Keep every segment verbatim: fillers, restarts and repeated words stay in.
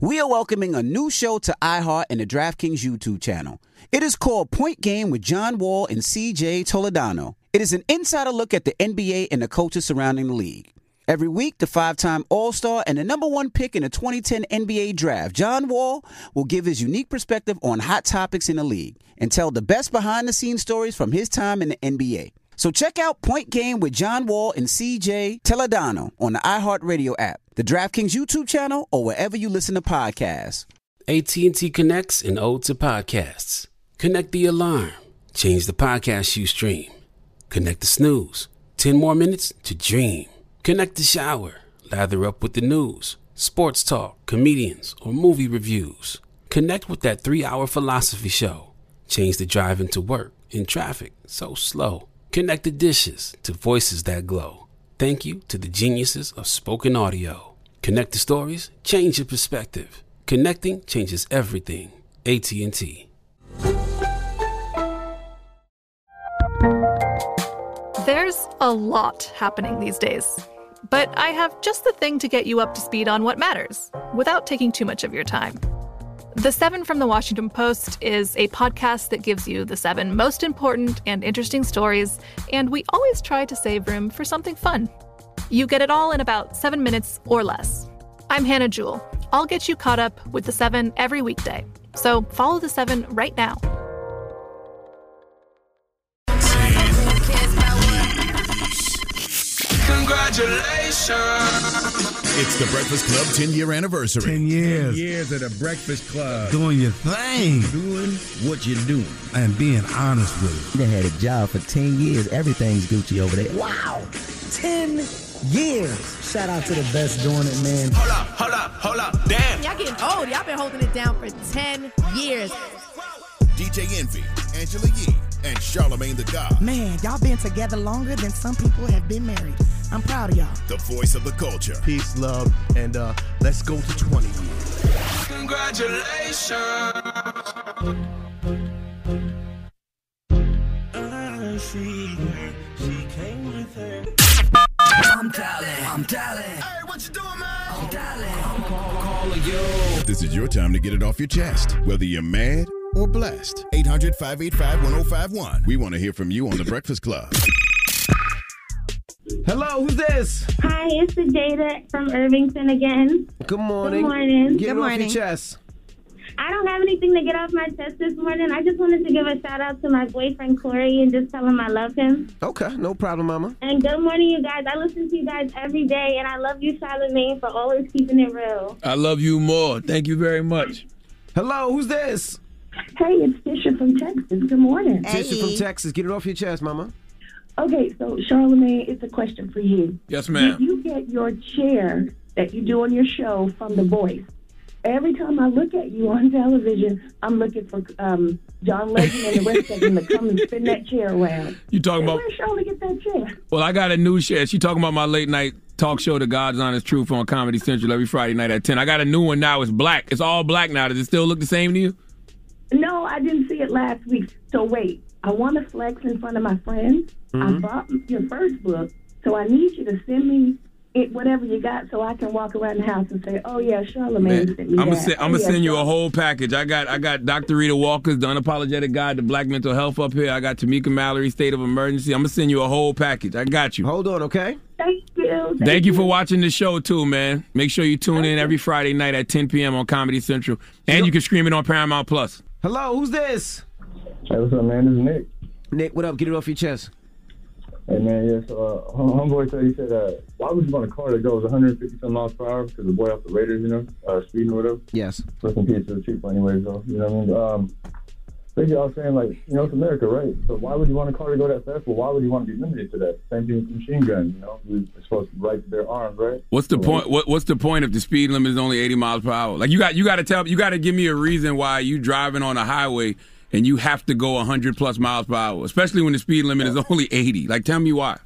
we are welcoming a new show to iHeart and the DraftKings YouTube channel. It is called Point Game with John Wall and C J Toledano. It is an insider look at the N B A and the coaches surrounding the league. Every week, the five-time All-Star and the number one pick in the twenty ten N B A Draft, John Wall, will give his unique perspective on hot topics in the league and tell the best behind-the-scenes stories from his time in the N B A. So check out Point Game with John Wall and C J Toledano on the iHeartRadio app, the DraftKings YouTube channel, or wherever you listen to podcasts. A T and T connects an ode to podcasts. Connect the alarm. Change the podcast you stream. Connect the snooze. Ten more minutes to dream. Connect the shower. Lather up with the news, sports talk, comedians, or movie reviews. Connect with that three-hour philosophy show. Change the drive into work in traffic so slow. Connect the dishes to voices that glow. Thank you to the geniuses of spoken audio. Connect the stories. Change your perspective. Connecting changes everything. A T and T. There's a lot happening these days, but I have just the thing to get you up to speed on what matters without taking too much of your time. The Seven from the Washington Post is a podcast that gives you the seven most important and interesting stories, and we always try to save room for something fun. You get it all in about seven minutes or less. I'm Hannah Jewell. I'll get you caught up with the Seven every weekday. So follow the Seven right now. Congratulations. It's the Breakfast Club ten-year anniversary. Ten years. Ten years of the Breakfast Club. Doing your thing. Doing what you're doing. And being honest with it. They had a job for ten years. Everything's Gucci over there. Wow. ten years. Shout out to the best doing it, man. Hold up, hold up, hold up. Damn. Y'all getting old. Y'all been holding it down for ten years. D J Envy, Angela Yee, and Charlamagne the God. Man, y'all been together longer than some people have been married. I'm proud of y'all. The voice of the culture. Peace, love, and uh, let's go to twenty years. Congratulations. I see her. She came with her. I'm dialing. I'm dialing. Hey, what you doing, man? I'm dialing. I'm call, calling you. This is your time to get it off your chest, whether you're mad or blessed. eight hundred, five eight five, one oh five one. We want to hear from you on The Breakfast Club. Hello, who's this? Hi, it's Jada from Irvington again. Good morning. Good morning. Get Good it morning. off your chest. I don't have anything to get off my chest this morning. I just wanted to give a shout out to my boyfriend Corey and just tell him I love him. Okay, no problem, Mama. And good morning, you guys. I listen to you guys every day, and I love you, Charlamagne, for always keeping it real. I love you more. Thank you very much. Hello, who's this? Hey, it's Tisha from Texas. Good morning. Hey. Tisha from Texas. Get it off your chest, Mama. Okay, so Charlamagne, it's a question for you. Yes, ma'am. Did you get your chair that you do on your show from The Voice? Every time I look at you on television, I'm looking for um, John Legend and the rest of them to come and spin that chair around. You talking about? Where's Charlie get that chair? Well, I got a new chair. She talking about my late night talk show, The God's Honest Truth, on Comedy Central every Friday night at ten. I got a new one now. It's black. It's all black now. Does it still look the same to you? No, I didn't see it last week. So wait, I want to flex in front of my friends. Mm-hmm. I bought your first book, so I need you to send me it, whatever you got, so I can walk around the house and say, "Oh yeah, Charlamagne sent me I'm that." gonna send, I'm oh, gonna yeah, send you a Charlamagne. whole package. I got I got Doctor Rita Walker's The Unapologetic Guide to Black Mental Health up here. I got Tamika Mallory's State of Emergency. I'm gonna send you a whole package. I got you. Hold on, okay? Thank you. Thank, Thank you for watching the show too, man. Make sure you tune in every Friday night at ten p.m. on Comedy Central, and you can stream it on Paramount Plus. Hello, who's this? Hey, what's up, man? This is Nick. Nick, what up? Get it off your chest. Hey, man, yeah, so uh, hom- homeboy said, he said, uh, why would you want a car that goes one hundred fifty some miles per hour? Because the boy off the Raiders, you know, uh, speeding or whatever. Yes. Rest in peace to the people anyways, though. You know what I mean? Um, basically, I was saying, like, you know, it's America, right? So why would you want a car to go that fast? Well, why would you want to be limited to that? Same thing with machine guns, you know? We're supposed to right their arms, right? What's the So, point? What, what's the point if the speed limit is only eighty miles per hour? Like you got you got to tell you got to give me a reason why you driving on a highway and you have to go one hundred plus miles per hour, especially when the speed limit is only eighty. Like, tell me why.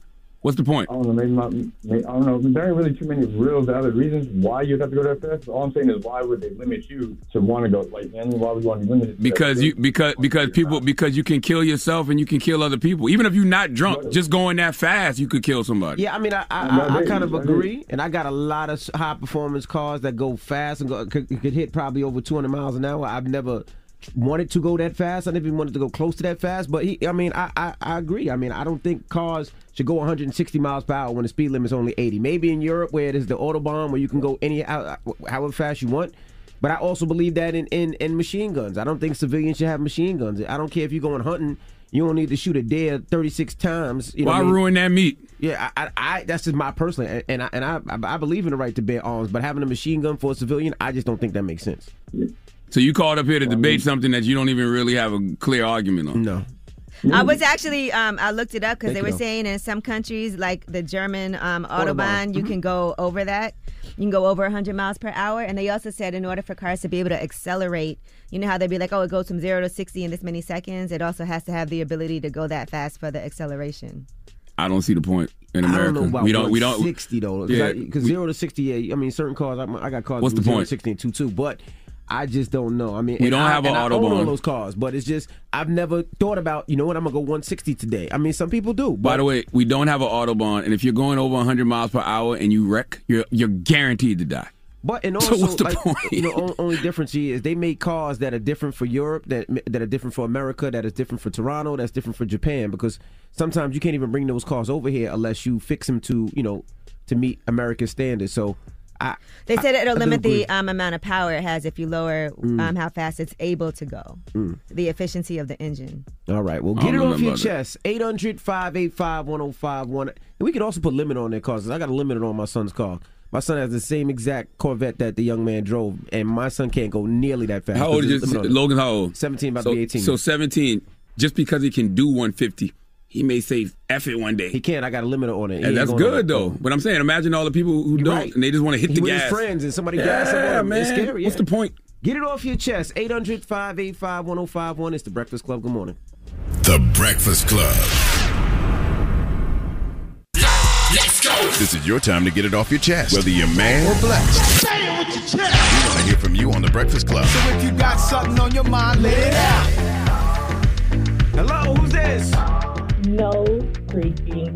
What's the point? I don't know. Maybe not. Maybe, I don't know. There ain't really too many real valid reasons why you'd have to go that fast. All I'm saying is, why would they limit you to want to go? Like, and why would you want to be limited? To because you because because people because you can kill yourself and you can kill other people. Even if you're not drunk, just going that fast, you could kill somebody. Yeah, I mean, I I, I, I kind of agree, and I got a lot of high performance cars that go fast and go could, could hit probably over two hundred miles an hour. I've never wanted to go that fast. I never even wanted to go close to that fast. But he, I mean, I, I, I agree. I mean, I don't think cars should go one hundred sixty miles per hour when the speed limit is only eighty. Maybe in Europe where it is the Autobahn where you can go any however fast you want. But I also believe that in, in, in machine guns. I don't think civilians should have machine guns. I don't care if you're going hunting. You don't need to shoot a deer thirty-six times. You know Why what I mean? ruin that meat? Yeah, I, I, I that's just my personal, and I, and I, I believe in the right to bear arms. But having a machine gun for a civilian, I just don't think that makes sense. So you called up here to debate something that you don't even really have a clear argument on. No. I was actually, um, I looked it up because Thank they were you. saying in some countries, like the German um, Autobahn. Autobahn, you Mhm. can go over that. You can go over one hundred miles per hour. And they also said in order for cars to be able to accelerate, you know how they'd be like, oh, it goes from zero to sixty in this many seconds. It also has to have the ability to go that fast for the acceleration. I don't see the point in I America. don't know about we don't. We don't. sixty though. Yeah, Because we- zero to sixty, yeah, I mean, certain cars. I, I got cars. What's from the zero point? to sixty and two two, but I just don't know. I mean, We and don't I, have an and I own all Autobahn. those cars, but it's just I've never thought about. You know what? I'm gonna go one sixty today. I mean, some people do. But By the way, we don't have an Autobahn, and if you're going over one hundred miles per hour and you wreck, you're you're guaranteed to die. But and So also, what's the like, point? you know, on- only difference here is they make cars that are different for Europe, that that are different for America, that is different for Toronto, that's different for Japan. Because sometimes you can't even bring those cars over here unless you fix them to, you know, to meet American standards. So, I They said I- it'll I do limit agree. the um, amount of power it has if you lower Mm. um, how fast it's able to go. Mm. The efficiency of the engine. All right, well, I get it don't off know your about that. chest. eight hundred, five eight five, one oh five one. And we could also put limit on their cars. 'Cause I got a limit on my son's car. My son has the same exact Corvette that the young man drove, and my son can't go nearly that fast. How old is There's a your, limit on it. Logan? How old? seventeen, about so, to be eighteen. So seventeen. Just because he can do one fifty, he may say F it one day. He can't. I got a limiter on it. He And ain't that's going good on it. though. But I'm saying, imagine all the people who don't, right. and they just want to hit He the with gas. his friends and somebody yeah, gas him on him. man. It's scary. What's yeah. the point? Get it off your chest. eight hundred, five eight five, one oh five one. It's the Breakfast Club. Good morning. The Breakfast Club. Let's go. This is your time to get it off your chest, whether you're mad or blessed. Say it with your chest. We want to hear from you on The Breakfast Club. So if you got something on your mind, let it out. Hello, who's this? No freaking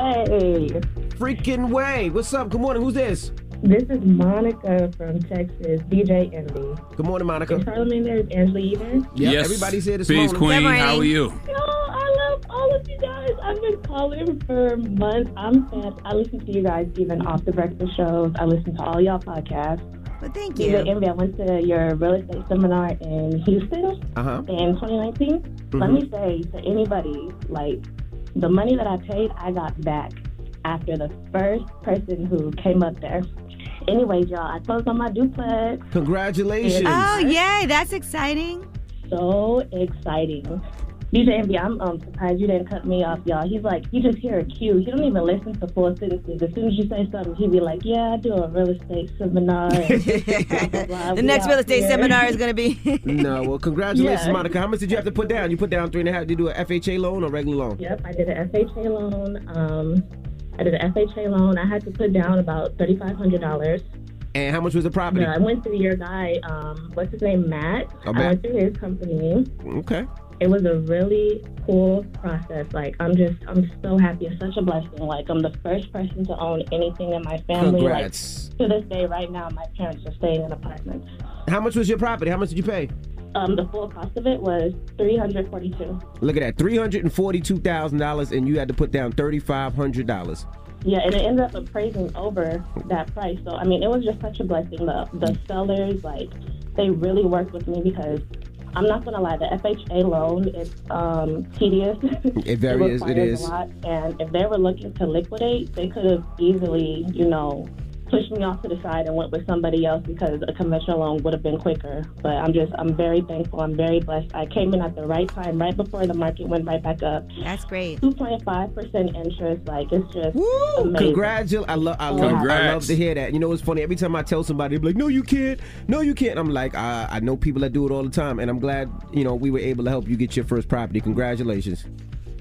way. Freaking way. What's up? Good morning. Who's this? This is Monica from Texas, D J Envy. Good morning, Monica. Is Charlamagne there? Is Angela even? Yep, Yes. everybody's here this Peace, morning. Queen. Good How are morning. you? Yo, I love all of you guys. I've been calling for months. I'm fan. I listen to you guys even off the breakfast shows. I listen to all y'all podcasts. Well, thank D you. J Envy, I went to your real estate seminar in Houston Uh-huh. in twenty nineteen. Let me say to anybody, like, the money that I paid, I got back after the first person who came up there. Anyways, y'all, I closed on my duplex. Congratulations. Oh, yay. That's exciting. So exciting. D J Envy, I'm um, surprised you didn't cut me off, y'all. He's like, he just hear a cue. He don't even listen to full sentences. As soon as you say something, he be like, yeah, I do a real estate seminar. And blah, blah, blah. The We next out real estate here. seminar is going to be. No, well, congratulations, Yeah. Monica. How much did you have to put down? You put down three and a half. Did you do an F H A loan or regular loan? Yep, I did an F H A loan. Um, I did an F H A loan. I had to put down about thirty-five hundred dollars. And how much was the property? Yeah, I went through your guy, um, what's his name, Matt. Oh, I Matt. went through his company. Okay. It was a really cool process. Like, I'm just, I'm so happy. It's such a blessing. Like, I'm the first person to own anything in my family. Congrats. Like, to this day, right now, my parents are staying in apartments. How much was your property? How much did you pay? Um, the full cost of it was three hundred forty-two. Look at that, three hundred forty-two thousand dollars, and you had to put down thirty-five hundred dollars. Yeah, and it ended up appraising over that price. So, I mean, it was just such a blessing. The the sellers, like, they really worked with me because I'm not going to lie, the F H A loan is um, tedious. It very is. It requires is. a lot. And if they were looking to liquidate, they could have easily, you know, pushed me off to the side and went with somebody else because a conventional loan would have been quicker. But I'm just, I'm very thankful. I'm very blessed. I came in at the right time, right before the market went right back up. That's great. two point five percent interest. Like, it's just Woo! amazing. Congratulations. I, love, I, So love, happy. I love to hear that. You know what's funny? Every time I tell somebody, they're like, no, you can't. No, you can't. I'm like, I, I know people that do it all the time, and I'm glad, you know, we were able to help you get your first property. Congratulations.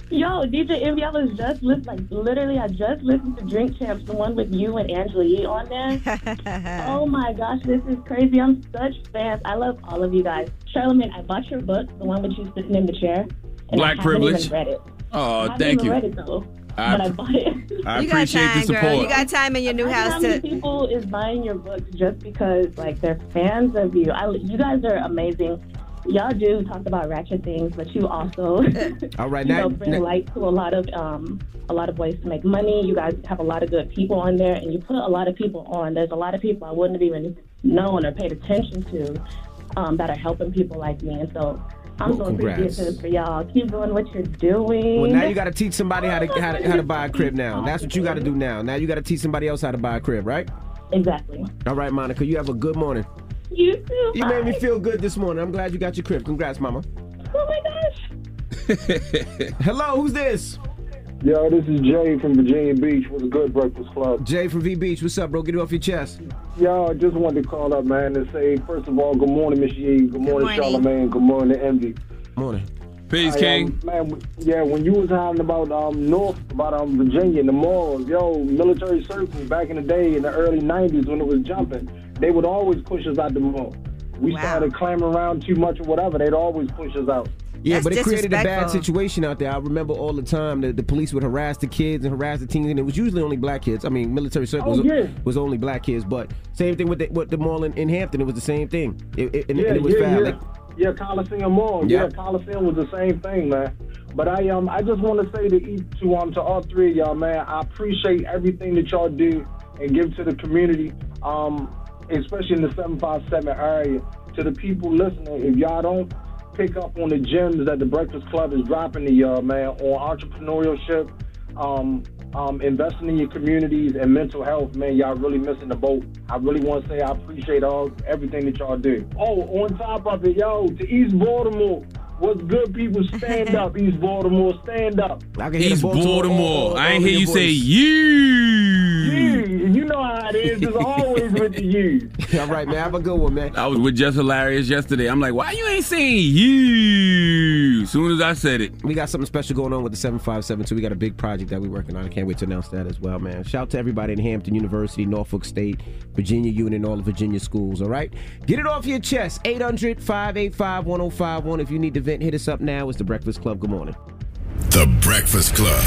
Yo, D J Envy, I was just listening, like, literally, I just listened to Drink Champs, the one with you and Angela Yee on there. Oh my gosh, this is crazy. I'm such fans. I love all of you guys. Charlamagne, I bought your book, the one with you sitting in the chair. And Black I Privilege. Even read it. Oh, I thank even you. Read it, though, I, but I bought it. I you appreciate got time, the support. Girl. You got time in your new house how to. many people is buying your books just because, like, they're fans of you? I, you guys are amazing. Y'all do talk about ratchet things, but you also All right, you now, know, bring now- light to a lot of um, a lot of ways to make money. You guys have a lot of good people on there, and you put a lot of people on. There's a lot of people I wouldn't have even known or paid attention to um, that are helping people like me, and so I'm Well, so congrats. appreciative for y'all. Keep doing what you're doing. Well, now you got to teach somebody how to, how to how to buy a crib now. That's what you got to do now. Now you got to teach somebody else how to buy a crib, right? Exactly. All right, Monica, you have a good morning. You too. You made me feel good this morning. I'm glad you got your crib. Congrats, Mama. Oh my gosh. Hello, who's this? Yo, this is Jay from Virginia Beach with the Good Breakfast Club. Jay from V Beach. What's up, bro? Get it off your chest. Yo, I just wanted to call up, man, and say, first of all, good morning, Miss Yee. Good morning, morning. Charlamagne. Good morning, Envy. Morning. Peace, I, King. Um, man, w- yeah, when you was talking about um, North, about um, Virginia and the malls, yo, military circles back in the day in the early nineties when it was jumping, they would always push us out the mall. We Wow. started clambering around too much or whatever, they'd always push us out. Yeah, That's but it created a bad disrespectful. situation out there. I remember all the time that the police would harass the kids and harass the teens, and it was usually only black kids. I mean, military circles Oh, yeah. was only black kids, but same thing with the, with the mall in, in Hampton. It was the same thing. It, it, and, Yeah, and it was yeah, foul. yeah. Like, Yeah, Coliseum Mall. Yeah. Yeah, Coliseum was the same thing, man. But I um I just want to say to each to um to all three of y'all, man, I appreciate everything that y'all do and give to the community, um, especially in the seven five seven area. To the people listening, if y'all don't pick up on the gems that the Breakfast Club is dropping to y'all, man, on entrepreneurship, um, um, investing in your communities and mental health, man, y'all really missing the boat. I really want to say I appreciate all everything that y'all do. Oh, on top of it, yo, to East Baltimore, what's good, people? Stand up, East Baltimore, stand up. I can hear East the Baltimore. Baltimore. all- I ain't all in hear your you say voice. you. You, you know how it is. It's always with the you. All right, man. Have a good one, man. I was with Just Hilarious yesterday. I'm like, why you ain't saying you? As soon as I said it. We got something special going on with the seven five seven too. We got a big project that we're working on. I can't wait to announce that as well, man. Shout out to everybody in Hampton University, Norfolk State, Virginia Union, all the Virginia schools, all right? Get it off your chest. eight hundred, five eight five, one oh five one. If you need to vent, hit us up now. It's The Breakfast Club. Good morning. The Breakfast Club.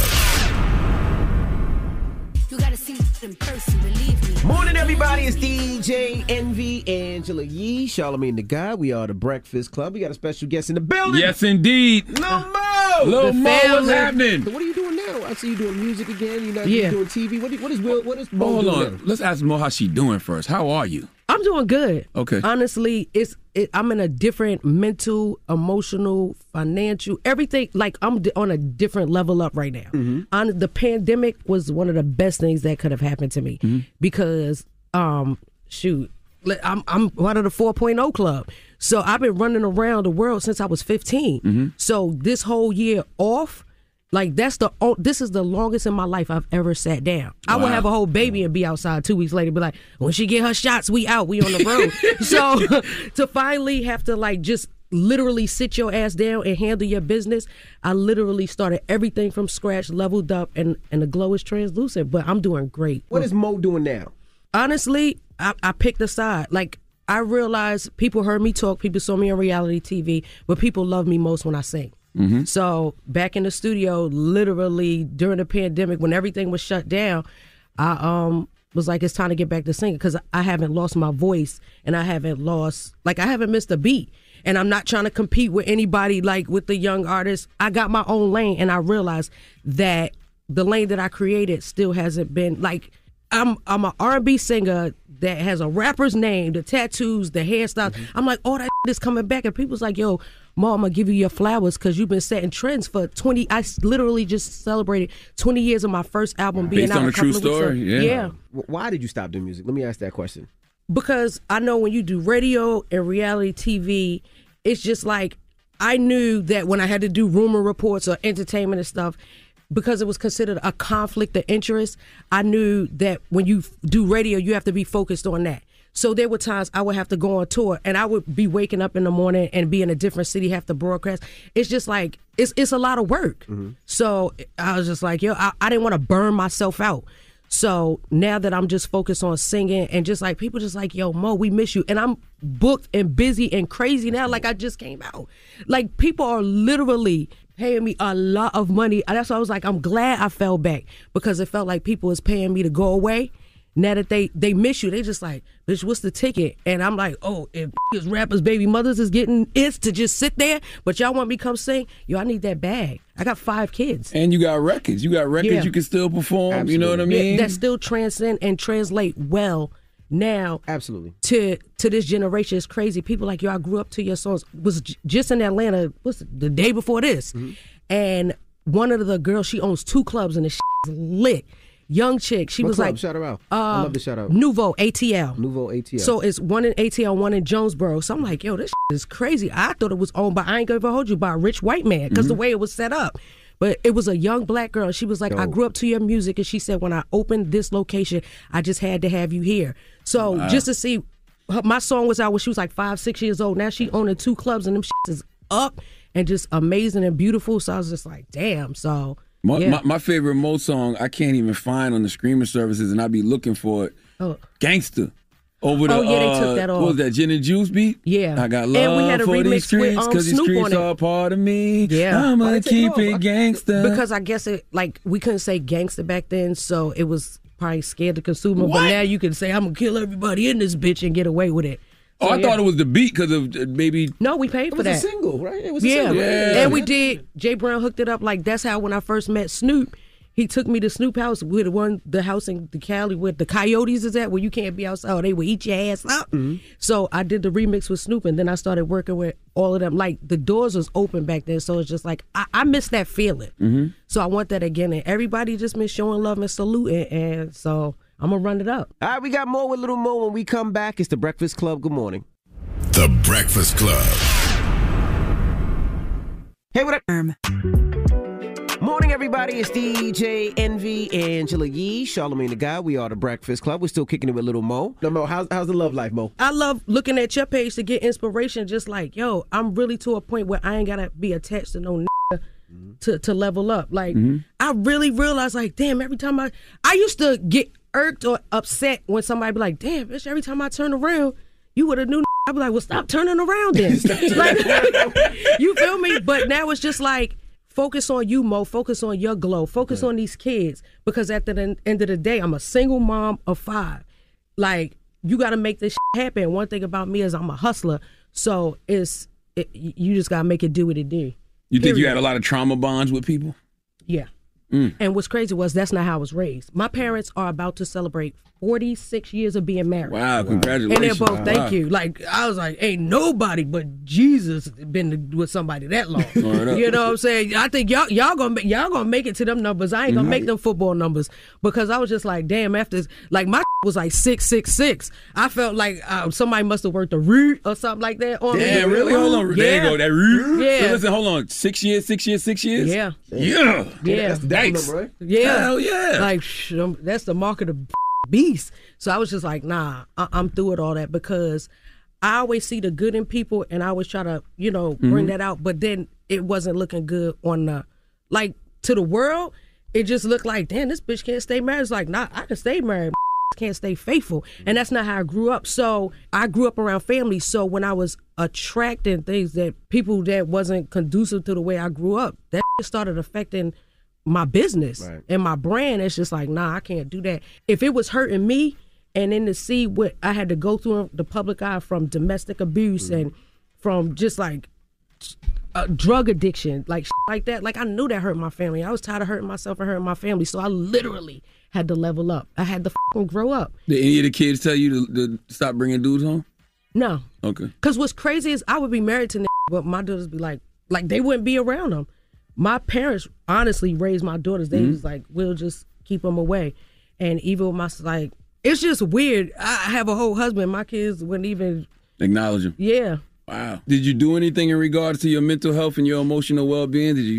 You gotta see it in person, believe me. Morning, everybody. It's D J Envy, Angela Yee, Charlamagne the God. We are The Breakfast Club. We got a special guest in the building. Yes, indeed. Lil Mo. Lil Mo, what's happening? So what are you doing now? I see you doing music again. You're not Yeah. doing T V. What, do- what is Will? What is Mo Hold doing on. now? Let's ask Mo how she doing first. How are you? I'm doing good. Okay. Honestly, it's it, I'm in a different mental, emotional, financial, everything. Like I'm di- on a different level up right now. Mm-hmm. On the pandemic was one of the best things that could have happened to me because, um, shoot, li- I'm I'm part of the four point oh club. So I've been running around the world since I was fifteen. So this whole year off. Like that's the oh, this is the longest in my life I've ever sat down. I would Wow. have a whole baby and be outside two weeks later, be like, when she get her shots, we out, we on the road. So to finally have to like just literally sit your ass down and handle your business, I literally started everything from scratch, leveled up, and and the glow is translucent. But I'm doing great. What is Mo doing now? Honestly, I, I picked a side. Like I realized people heard me talk, people saw me on reality T V, but people love me most when I sing. Mm-hmm. So back in the studio, literally during the pandemic, when everything was shut down, I um was like, it's time to get back to singing because I haven't lost my voice and I haven't lost, like I haven't missed a beat. And I'm not trying to compete with anybody like with the young artists. I got my own lane and I realized that the lane that I created still hasn't been like, I'm I'm an R and B singer that has a rapper's name, the tattoos, the hairstyles. I'm like, all that is coming back. And people's like, yo, Mom, I'm going to give you your flowers because you've been setting trends for twenty. I s- literally just celebrated twenty years of my first album being Based out. on a a true couple of weeks story, ago. yeah. Yeah. W- Why did you stop doing music? Let me ask that question. Because I know when you do radio and reality T V, it's just like I knew that when I had to do rumor reports or entertainment and stuff, because it was considered a conflict of interest, I knew that when you f- do radio, you have to be focused on that. So there were times I would have to go on tour, and I would be waking up in the morning and be in a different city, have to broadcast. It's just like, it's it's a lot of work. Mm-hmm. So I was just like, yo, I, I didn't want to burn myself out. So now that I'm just focused on singing and just like people just like, yo, Mo, we miss you. And I'm booked and busy and crazy now, like I just came out. Like people are literally paying me a lot of money. That's why I was like, I'm glad I fell back because it felt like people was paying me to go away. Now that they, they miss you, they just like, bitch, what's the ticket? And I'm like, oh, if rappers' baby mothers is getting it to just sit there, but y'all want me to come sing? Yo, I need that bag. I got five kids. And you got records. You got records Yeah. you can still perform. Absolutely. You know what I mean? Yeah, that still transcend and translate well now. Absolutely. To to this generation. It's crazy. People like, yo, I grew up to your songs. Was j- just in Atlanta, what's it, the day before this. Mm-hmm. And one of the girls, she owns two clubs and the shit is lit. Young chick. She What was club? like, Shout her out. Uh, I love the shout out. Nouveau A T L. Nouveau A T L. So it's one in A T L, one in Jonesboro. So I'm like, yo, this shit is crazy. I thought it was owned by, I ain't gonna hold you, by a rich white man because Mm-hmm. the way it was set up. But it was a young black girl. She was like, I Dope. grew up to your music. And she said, when I opened this location, I just had to have you here. So Wow. just to see, her, my song was out when she was like five, six years old. Now she owning two clubs and them shit is up and just amazing and beautiful. So I was just like, damn. So My, yeah. my, my favorite Mo song, I can't even find on the streaming services, and I be looking for it. Oh. Gangsta. Over the, Oh, yeah, they uh, took that off. What was that, Gin and Juice beat? Yeah. I got And love we had a for remix these with, streets, um, because these Snoop streets on it. are part of me. Yeah. I'ma Why they take keep it it off? gangsta. Because I guess it, like, we couldn't say gangster back then, so it was probably scared the consumer. What? But now you can say, I'm going to kill everybody in this bitch and get away with it. Oh, So, I yeah. thought it was the beat because of uh, maybe. No, we paid It for was that. a single, right? It was a Yeah. single. Yeah. And we did. Jay Brown hooked it up. Like, that's how when I first met Snoop, he took me to Snoop House with the one, the house in the Cali where the Coyotes is at, where you can't be outside or they will eat your ass up. Mm-hmm. So I did the remix with Snoop, and then I started working with all of them. Like, the doors was open back then, so it's just like, I, I miss that feeling. Mm-hmm. So I want that again. And everybody just miss showing love and saluting. And so I'm going to run it up. All right, we got more with Little Mo when we come back. It's the Breakfast Club. Good morning. The Breakfast Club. Hey, what up? Morning, everybody. It's D J Envy, Angela Yee, Charlamagne the Guy. We are the Breakfast Club. We're still kicking it with Little Mo. No, Mo, how's, how's the love life, Mo? I love looking at your page to get inspiration. Just like, yo, I'm really to a point where I ain't gotta be attached to no nigga to to level up. Like, Mm-hmm. I really realized, like, damn, every time I I used to get irked or upset when somebody be like, damn, bitch, every time I turn around, you would have knew. I'd be like, well, stop turning around then. Like, you feel me? But now it's just like, focus on you, Mo. Focus on your glow. Focus on these kids. Because at the end of the day, I'm a single mom of five. Like, you got to make this shit happen. One thing about me is I'm a hustler. So it's it, you just got to make it do what it do. You think you Period. had a lot of trauma bonds with people? Yeah. Mm. And what's crazy was that's not how I was raised. My parents are about to celebrate forty-six years of being married. Wow, congratulations. And they're both, Wow. thank you. Like, I was like, ain't nobody but Jesus been with somebody that long. Word up. You know what I'm saying? I think y'all y'all gonna make, y'all gonna make it to them numbers. I ain't gonna make them football numbers because I was just like, damn. After like my was like six six six. I felt like uh, somebody must have worked a root or something like that on me. Damn, really? Hold on. Yeah. There you go. That root. Yeah. So listen, hold on. Six years, six years, six years? Yeah. Yeah. Yeah. That's the double number, right? Yeah. Hell yeah. Like, sh- um, that's the mark of the beast. So I was just like, nah, I- I'm through with all that because I always see the good in people and I always try to, you know, bring Mhm. that out. But then it wasn't looking good on the, like, to the world. It just looked like, damn, this bitch can't stay married. It's like, nah, I can stay married. Can't stay faithful. And that's not how I grew up. So I grew up around family. So when I was attracting things that people that wasn't conducive to the way I grew up, that started affecting my business Right. and my brand. It's just like, nah, I can't do that. If it was hurting me and then to see what I had to go through in the public eye from domestic abuse and from just like uh, drug addiction, like shit like that, like I knew that hurt my family. I was tired of hurting myself and hurting my family. So I literally had to level up. I had to fucking grow up. Did any of the kids tell you to, to stop bringing dudes home? No. Okay. Because what's crazy is I would be married to niggas, but my daughters be like, like they wouldn't be around them. My parents honestly raised my daughters. They Mhm. was like, we'll just keep them away. And even with my, like, it's just weird. I have a whole husband. My kids wouldn't even, Acknowledge them. yeah. Wow. Did you do anything in regards to your mental health and your emotional well-being? Did you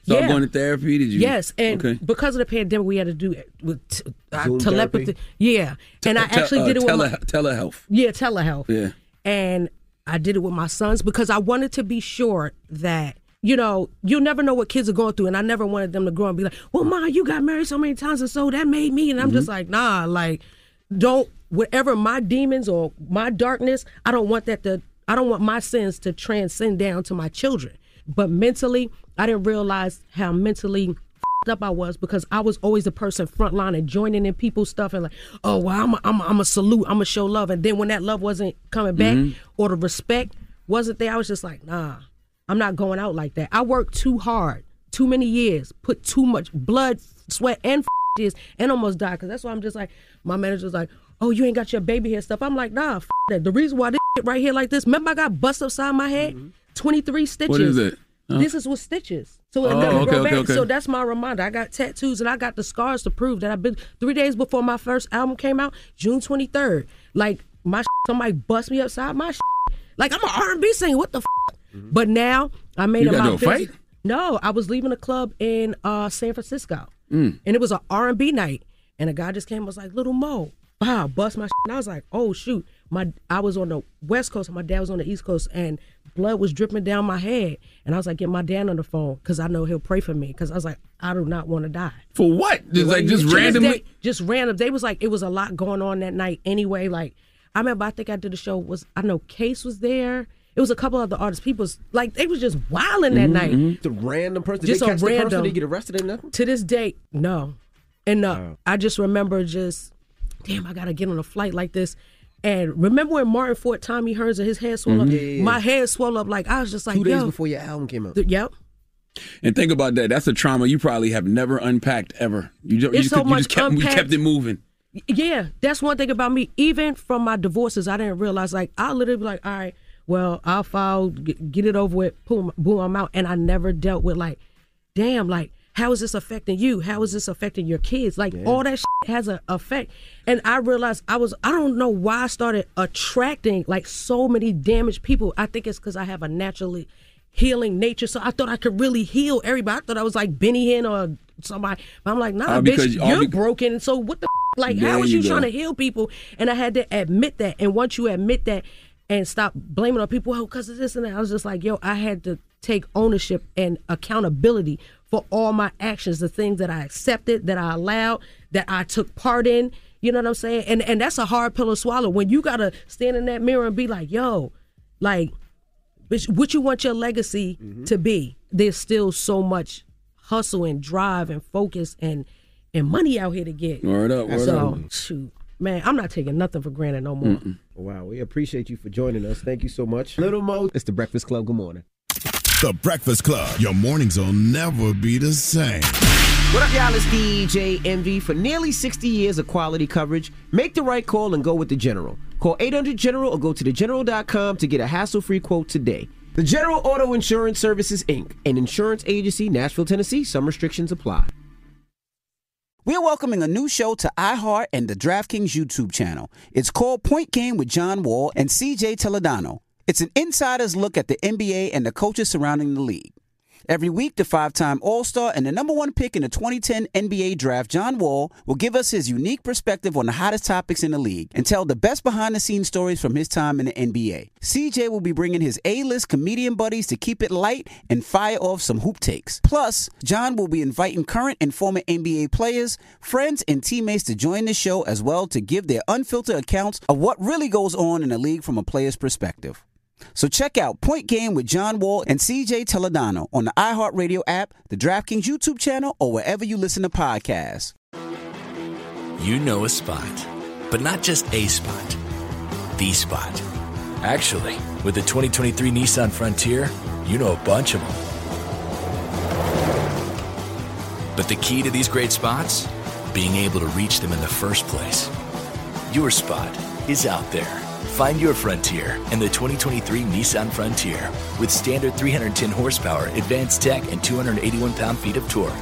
Start yeah. going to therapy? Did you? Yes, and okay. because of the pandemic, we had to do it with t- uh, Zoom telepathy. therapy? Yeah, and I Te- actually uh, did it with tele- my, telehealth. Yeah, telehealth. Yeah, and I did it with my sons because I wanted to be sure that, you know, you never know what kids are going through, and I never wanted them to grow up and be like, well, Ma, you got married so many times, and so that made me, and I'm mm-hmm. just like, nah, like, don't, whatever my demons or my darkness, I don't want that to, I don't want my sins to transcend down to my children. But mentally, I didn't realize how mentally f***ed up I was because I was always the person frontline and joining in people's stuff and like, oh, well, I'm a, I'm a, I'm a salute, I'm a show love. And then when that love wasn't coming back mm-hmm. or the respect wasn't there, I was just like, nah, I'm not going out like that. I worked too hard, too many years, put too much blood, sweat, and f- years, and almost died. Because that's why I'm just like, my manager's like, oh, you ain't got your baby hair stuff. I'm like, nah, f- that. The reason why this shit right here like this, remember I got bust upside my head? Mm-hmm. twenty-three stitches. What is it? Huh? This is with stitches. So it oh, never okay, grow okay, back. okay. So that's my reminder. I got tattoos and I got the scars to prove that I've been three days before my first album came out, June twenty-third. Like my somebody bust me upside my shit. Like I'm an R and B singer. What the f? Mm-hmm. But now I made you it got my no fight? No, I was leaving a club in uh, San Francisco, mm. and it was an R and B night, and a guy just came and was like, Little Mo, wow, bust my shit. And I was like, oh shoot. My I was on the West Coast and my dad was on the East Coast and blood was dripping down my head. And I was like, get my dad on the phone because I know he'll pray for me because I was like, I do not want to die. For what? Just like just to randomly? Day, just random. They was like, it was a lot going on that night anyway. Like, I remember I think I did a show, was I know Case was there. It was a couple other artists. People was like, they was just wilding that mm-hmm, night. Mm-hmm. The random person. Did just they catch a random. The person? Did they get arrested or nothing? To this day, no. And no, wow. I just remember just, damn, I got to get on a flight like this. And remember when Martin Ford, Tommy Hearns, and his head swelled mm-hmm. up? Yeah, yeah, yeah. My head swelled up like, I was just like, Two days yo. before your album came out. Th- yep. And think about that. That's a trauma you probably have never unpacked ever. You just, It's you so just, you much just kept, you kept it moving. Yeah, that's one thing about me. Even from my divorces, I didn't realize, like, I literally be like, all right, well, I'll file, get, get it over with, boom, boom, I'm out. And I never dealt with, like, damn, like, how is this affecting you? How is this affecting your kids? Like, yeah. all that shit has an effect. And I realized I was, I don't know why I started attracting, like, so many damaged people. I think it's because I have a naturally healing nature. So I thought I could really heal everybody. I thought I was like Benny Hinn or somebody. But I'm like, nah, all bitch, because, you're be- broken. So what the f-? Like, there how was you, you trying to heal people? And I had to admit that. And once you admit that and stop blaming on people, oh, because of this and that, I was just like, yo, I had to take ownership and accountability for all my actions, the things that I accepted, that I allowed, that I took part in. You know what I'm saying? And and that's a hard pill to swallow when you got to stand in that mirror and be like, yo, like, what you want your legacy mm-hmm. to be. There's still so much hustle and drive and focus and and money out here to get. Word up, word so, up. shoot, man, I'm not taking nothing for granted no more. Mm-mm. Wow, we appreciate you for joining us. Thank you so much. Little Mo, it's the Breakfast Club. Good morning. The Breakfast Club. Your mornings will never be the same. What up, y'all? It's D J Envy. For nearly sixty years of quality coverage, make the right call and go with the General. Call eight hundred General or go to the general dot com to get a hassle-free quote today. The General Auto Insurance Services, Incorporated, an insurance agency, Nashville, Tennessee. Some restrictions apply. We're welcoming a new show to iHeart and the DraftKings YouTube channel. It's called Point Game with John Wall and C J Toledano. It's an insider's look at the N B A and the coaches surrounding the league. Every week, the five-time All-Star and the number one pick in the twenty ten N B A draft, John Wall, will give us his unique perspective on the hottest topics in the league and tell the best behind-the-scenes stories from his time in the N B A. C J will be bringing his A-list comedian buddies to keep it light and fire off some hoop takes. Plus, John will be inviting current and former N B A players, friends, and teammates to join the show as well to give their unfiltered accounts of what really goes on in the league from a player's perspective. So check out Point Game with John Wall and C J Toledano on the iHeartRadio app, the DraftKings YouTube channel, or wherever you listen to podcasts. You know a spot, but not just a spot, the spot. Actually, with the twenty twenty-three Nissan Frontier, you know a bunch of them. But the key to these great spots? Being able to reach them in the first place. Your spot is out there. Find your Frontier in the twenty twenty-three Nissan Frontier with standard three hundred ten horsepower, advanced tech, and two hundred eighty-one pound-feet of torque.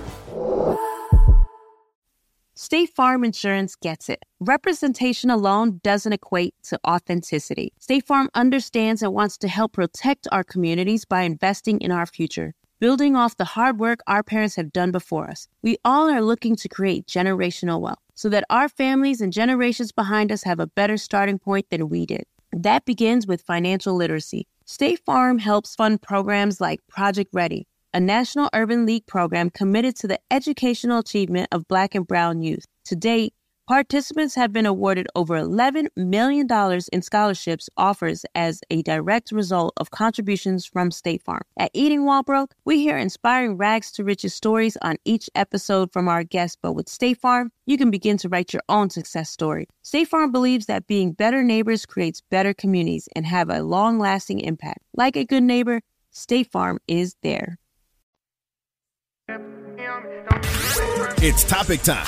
State Farm Insurance gets it. Representation alone doesn't equate to authenticity. State Farm understands and wants to help protect our communities by investing in our future. building off the hard work our parents have done before us. We all are looking to create generational wealth so that our families and generations behind us have a better starting point than we did. That begins with financial literacy. State Farm helps fund programs like Project Ready, a National Urban League program committed to the educational achievement of Black and Brown youth. To date, participants have been awarded over eleven million dollars in scholarships offers as a direct result of contributions from State Farm. At Eating While Broke, we hear inspiring rags to riches stories on each episode from our guests, but with State Farm, you can begin to write your own success story. State Farm believes that being better neighbors creates better communities and have a long-lasting impact. Like a good neighbor, State Farm is there. It's topic time.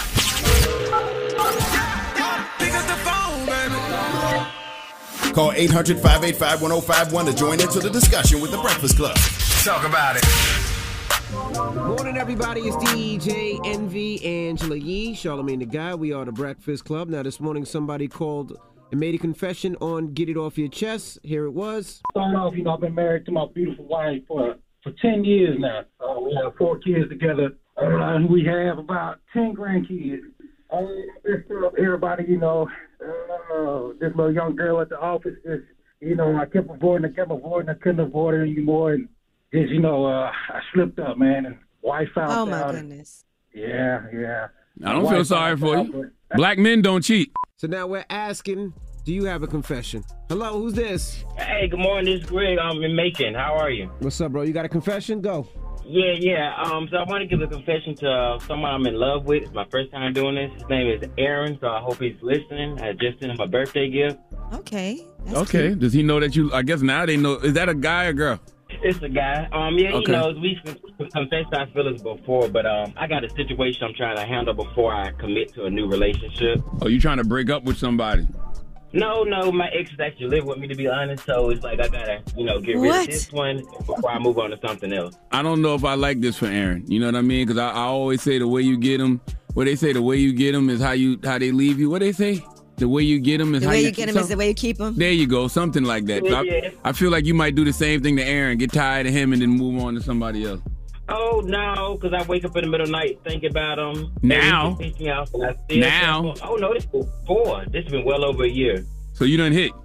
Call eight hundred, five eight five, one oh five one to join into the discussion with The Breakfast Club. Talk about it. Morning, everybody. It's D J Envy, Angela Yee, Charlamagne the Guy. We are The Breakfast Club. Now, this morning, somebody called and made a confession on Get It Off Your Chest. Here it was. Starting off, you know, I've been married to my beautiful wife for for ten years now. Uh, we have four kids together, uh, and we have about ten grandkids. Uh, just tell everybody, you know, uh, this little young girl at the office, just, you know, I kept avoiding, I kept avoiding, I couldn't avoid her anymore, and just, you know, uh, I slipped up, man, and wife found out. Oh, my goodness. Yeah, yeah. I don't feel sorry for you. Black men don't cheat. So now we're asking, do you have a confession? Hello, who's this? Hey, good morning. This is Greg. I'm in Macon. How are you? What's up, bro? You got a confession? Go. Yeah, yeah. Um, so I want to give a confession to uh, someone I'm in love with. It's my first time doing this. His name is Aaron, so I hope he's listening. I just sent him a birthday gift. Okay. Okay. Cute. Does he know that you? I guess now they know. Is that a guy or girl? It's a guy. Um, yeah, Okay. he knows. We confessed our feelings before, but um, I got a situation I'm trying to handle before I commit to a new relationship. Oh, you trying to break up with somebody? No, no, my ex actually lived with me, to be honest, so it's like I gotta, you know, get rid What? of this one before I move on to something else. I don't know if I like this for Aaron. You know what I mean? Because I, I always say the way you get them. What they say, the way you get them is how you how they leave you. What they say? The way you get them is The how way you, you get them is the way you keep them. There you go, something like that. So Yeah. I, I feel like you might do the same thing to Aaron, get tired of him, and then move on to somebody else. Oh, no, because I wake up in the middle of the night thinking about him. Now? And he keeps me out, and I still Now? can't- Oh, no, this is before. This has been well over a year. So you done hit.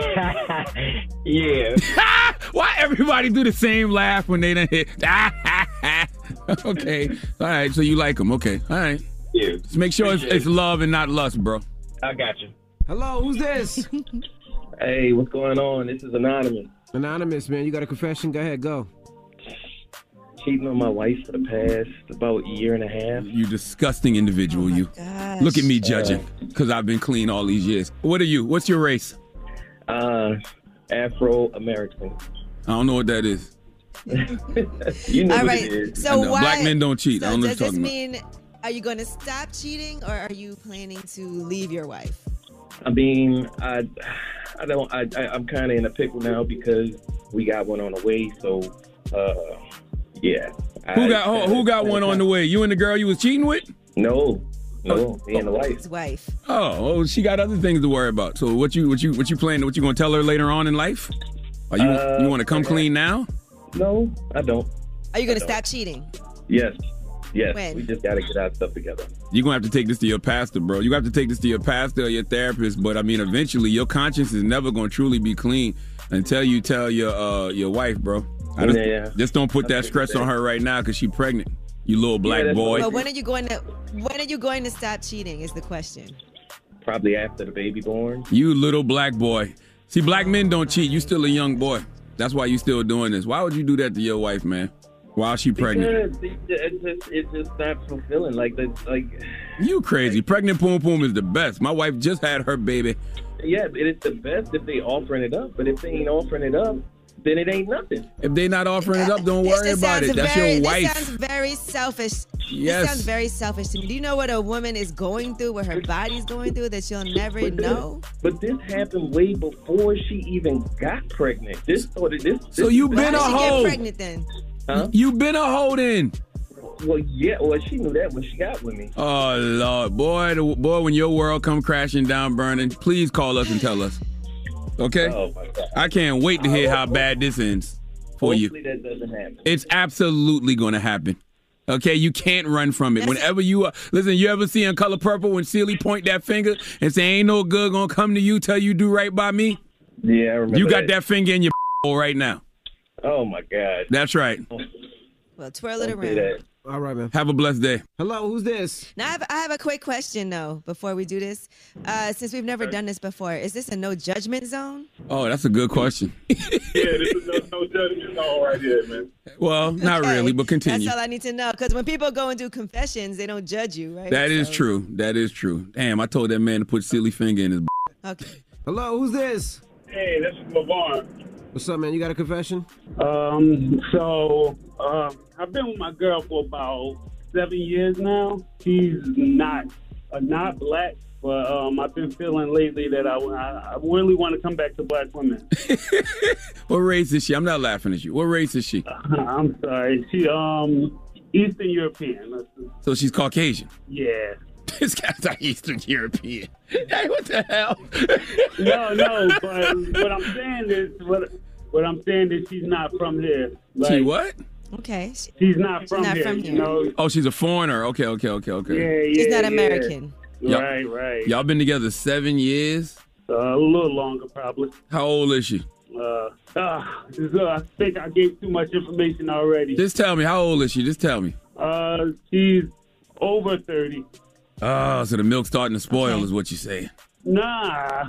Yeah. Why everybody do the same laugh when they done hit? Okay. All right. So you like him. Okay. All right. Yeah. Just make sure it's, it's love and not lust, bro. I got you. Hello, who's this? Hey, what's going on? This is Anonymous. Anonymous, man. You got a confession? Go ahead, go. Cheating on my wife for the past about a year and a half. You disgusting individual, you. Look at me judging, because I've been clean all these years. What are you? What's your race? Uh, Afro-American. I don't know what that is. You know All what right. it is. So I know. why? Black men don't cheat. I So don't know does what you're this talking mean? Are you going to stop cheating, or are you planning to leave your wife? I mean, I, I don't. I, I I'm kind of in a pickle now because we got one on the way. So, uh, yeah. Who I- got who, who got one on the way? You and the girl you was cheating with? No, no, me and the wife. His wife. Oh, oh, she got other things to worry about. So what you what you what you planning? What you gonna tell her later on in life? Are you Uh, you want to come clean now? No, I don't. Are you going to I stop cheating? Yes, yes. When? We just got to get our stuff together. You're gonna have to take this to your pastor, bro. You have to take this to your pastor or your therapist. But I mean, eventually, your conscience is never gonna truly be clean until you tell your uh your wife, bro. I just, Yeah. just don't put that stress on her right now because she's pregnant. You little black boy. But when are you going to? When are you going to stop cheating? Is the question. Probably after the baby born. You little black boy. See, black men don't cheat. You still a young boy. That's why you still doing this. Why would you do that to your wife, man? While she pregnant? Because it's just, it's just not fulfilling. Like the like. You crazy. Pregnant poom poom is the best. My wife just had her baby. Yeah, it is the best if they offering it up. But if they ain't offering it up, then it ain't nothing. If they not offering it up, don't worry This about sounds it. That's very, your This wife. sounds very selfish. Yes. This sounds very selfish to me. Do you know what a woman is going through, what her body's going through, that she'll never But this- know? But this happened way before she even got pregnant. This sort of this. So this- you been a How did she hoe. get pregnant then? Huh? You been a hoe then. Well, yeah. Well, she knew that when she got with me. Oh Lord, boy, the, boy, when your world come crashing down, burning, please call us and tell us. Okay? Oh my God. I can't wait to hear how bad this ends. for you. Hopefully that doesn't happen. It's absolutely going to happen. Okay, you can't run from it. Whenever you are, listen, you ever see in Color Purple when Celie point that finger and say, ain't no good going to come to you till you do right by me? Yeah, I remember You got that. that finger in your hole right now. Oh, my God. That's right. Well, twirl it Don't say around. that. All right, man. Have a blessed day. Hello, who's this? Now, I have, I have a quick question, though, before we do this. Uh, since we've never done this before, is this a no judgment zone? Oh, that's a good question. Yeah, this is no, no judgment zone right here, man. Well, not really, but continue. That's all I need to know. Because when people go and do confessions, they don't judge you, right? That is So- true. That is true. Damn, I told that man to put Celie finger in his. Okay. Hello, who's this? Hey, this is Lavon. What's up, man? You got a confession? Um, so uh, I've been with my girl for about seven years now. She's not uh, not black, but um, I've been feeling lately that I, I, I really want to come back to black women. What race is she? I'm not laughing at you. What race is she? I'm sorry. She um Eastern European. So she's Caucasian. Yeah. This guy's not Eastern European. Hey, what the hell? No, no, but what I'm saying is what what I'm saying is she's not from here. She Like, what? Okay. She's not from not here. from You here. know. Oh, she's a foreigner. Okay, okay, okay, okay. Yeah, yeah. She's not yeah. American. Y'all- Right, right. Y'all been together seven years? Uh, a little longer, probably. How old is she? Uh, uh, this, uh, I think I gave too much information already. Just tell me. How old is she? Just tell me. Uh, she's over thirty. Oh, so the milk's starting to spoil is what you say. Nah.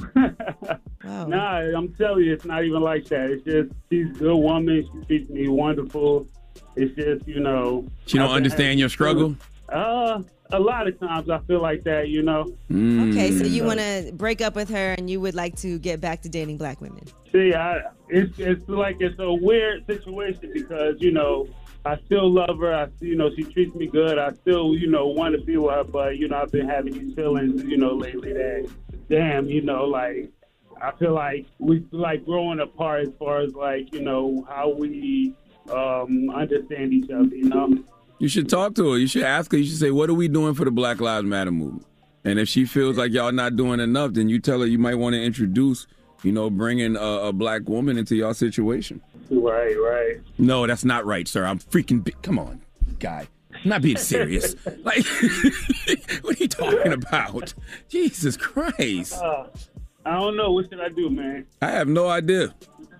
Nah, I'm telling you, it's not even like that. It's just, she's a good woman. She treats me wonderful. It's just, you know. She don't I've been understand having- your struggle? Uh, a lot of times I feel like that, you know. Mm. Okay, so you want to break up with her and you would like to get back to dating black women. See, I, it's it's like it's a weird situation because, you know, I still love her. I, you know, she treats me good. I still, you know, want to be with her. But, you know, I've been having these feelings, you know, lately that, damn, you know, like, I feel like we like growing apart as far as like, you know, how we um, understand each other, you know. You should talk to her. You should ask her. You should say, what are we doing for the Black Lives Matter movement? And if she feels like y'all not doing enough, then you tell her you might want to introduce, you know, bringing a, a black woman into your situation. Right, right. No, that's not right, sir. I'm freaking big. Come on, guy. I'm not being serious. Like, what are you talking about? Jesus Christ. Uh, I don't know. What should I do, man? I have no idea.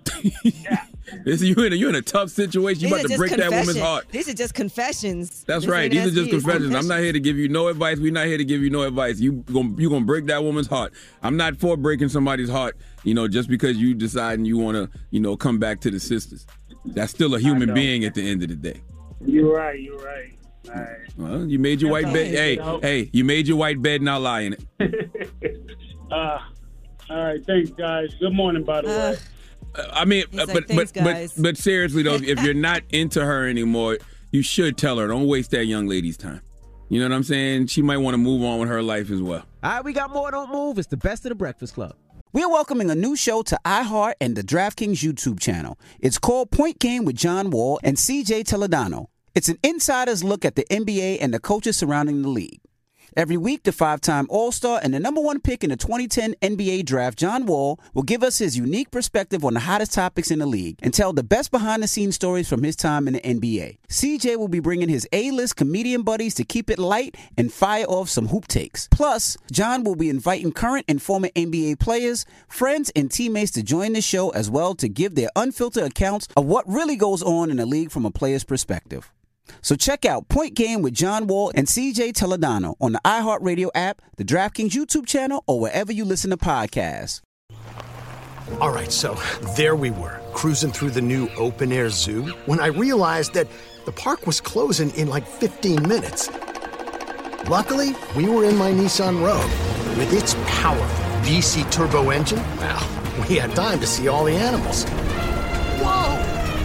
This, you in a, you're in a tough situation. You These about are to just break that woman's confession- heart. These are just confessions. That's This right. ain't These are S just P, it's confessions. I'm not here to give you no advice. We're not here to give you no advice. You gon' you gonna break that woman's heart. I'm not for breaking somebody's heart. You know, just because you decide and you want to, you know, come back to the sisters. That's still a human know. being at the end of the day. You're right. You're right. All right. Well, you made your white Okay. bed. Hey, You know. hey, you made your white bed. Now lie in it. Uh, all right. Thanks, guys. Good morning, by the way. Uh, I mean, He's uh, like, but "Thanks, but, but guys." but seriously though, if you're not into her anymore, you should tell her. Don't waste that young lady's time. You know what I'm saying? She might want to move on with her life as well. All right, we got more Don't Move. It's the best of the Breakfast Club. We're welcoming a new show to iHeart and the DraftKings YouTube channel. It's called Point Game with John Wall and C J Toledano. It's an insider's look at the N B A and the coaches surrounding the league. Every week, the five-time All-Star and the number one pick in the twenty ten N B A draft, John Wall, will give us his unique perspective on the hottest topics in the league and tell the best behind-the-scenes stories from his time in the N B A. C J will be bringing his A-list comedian buddies to keep it light and fire off some hoop takes. Plus, John will be inviting current and former N B A players, friends, and teammates to join the show as well to give their unfiltered accounts of what really goes on in the league from a player's perspective. So check out Point Game with John Wall and C J Toledano on the iHeartRadio app, the DraftKings YouTube channel, or wherever you listen to podcasts. All right, so there we were, cruising through the new open-air zoo, when I realized that the park was closing in like fifteen minutes. Luckily, we were in my Nissan Rogue. With its powerful V C turbo engine, well, we had time to see all the animals. Whoa!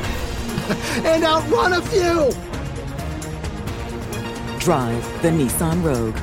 And outrun a few! Drive the Nissan Rogue.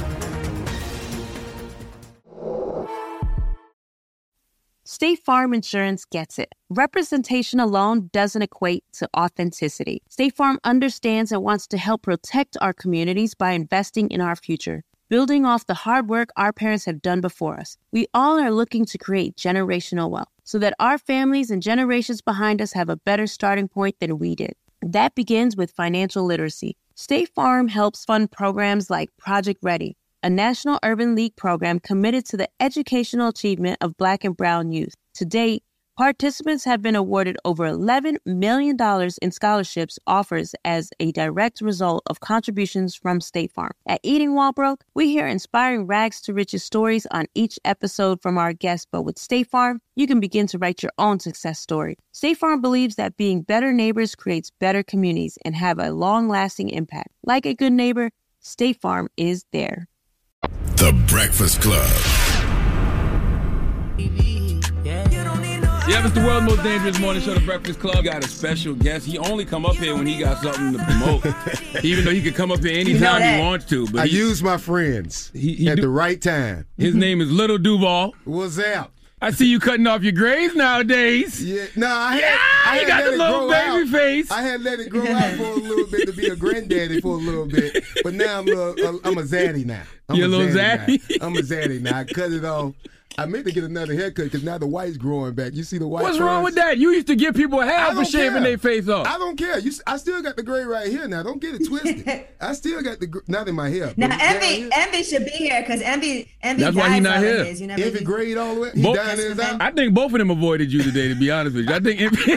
State Farm Insurance gets it. Representation alone doesn't equate to authenticity. State Farm understands and wants to help protect our communities by investing in our future. building off the hard work our parents have done before us. We all are looking to create generational wealth so that our families and generations behind us have a better starting point than we did. That begins with financial literacy. State Farm helps fund programs like Project Ready, a National Urban League program committed to the educational achievement of Black and Brown youth. To date, participants have been awarded over eleven million dollars in scholarships offers as a direct result of contributions from State Farm. At Eating While Broke, we hear inspiring rags to riches stories on each episode from our guests, but with State Farm, you can begin to write your own success story. State Farm believes that being better neighbors creates better communities and have a long-lasting impact. Like a good neighbor, State Farm is there. The Breakfast Club. Yeah, it's the world's most dangerous morning show, The Breakfast Club. Got a special guest. He only come up here when he got something to promote. Even though he could come up here anytime he wants to. But I he, use my friends he, he at do, the right time. His name is Little Duval. What's up? I see you cutting off your grades nowadays. Yeah, no, I had, yeah, I had you got let the it little grow baby out. face. I had let it grow out for a little bit to be a granddaddy for a little bit, but now I'm a, I'm a zaddy now. I'm You're a little zaddy. zaddy? Now. I'm a zaddy now. I cut it off. I meant to get another haircut because now the white's growing back. You see the white. What's first? wrong with that? You used to give people I hell for don't shaving care. their face off. I don't care. You, I still got the gray right here now. Don't get it twisted. I still got the gr- not in my hair. Now but down Envy, here. Envy should be here because Envy, Envy. That's why he dyes not all of here. his. You never Envy use- grayed all the way. He Both- dying his out. I think both of them avoided you today, to be honest with you. I think Envy.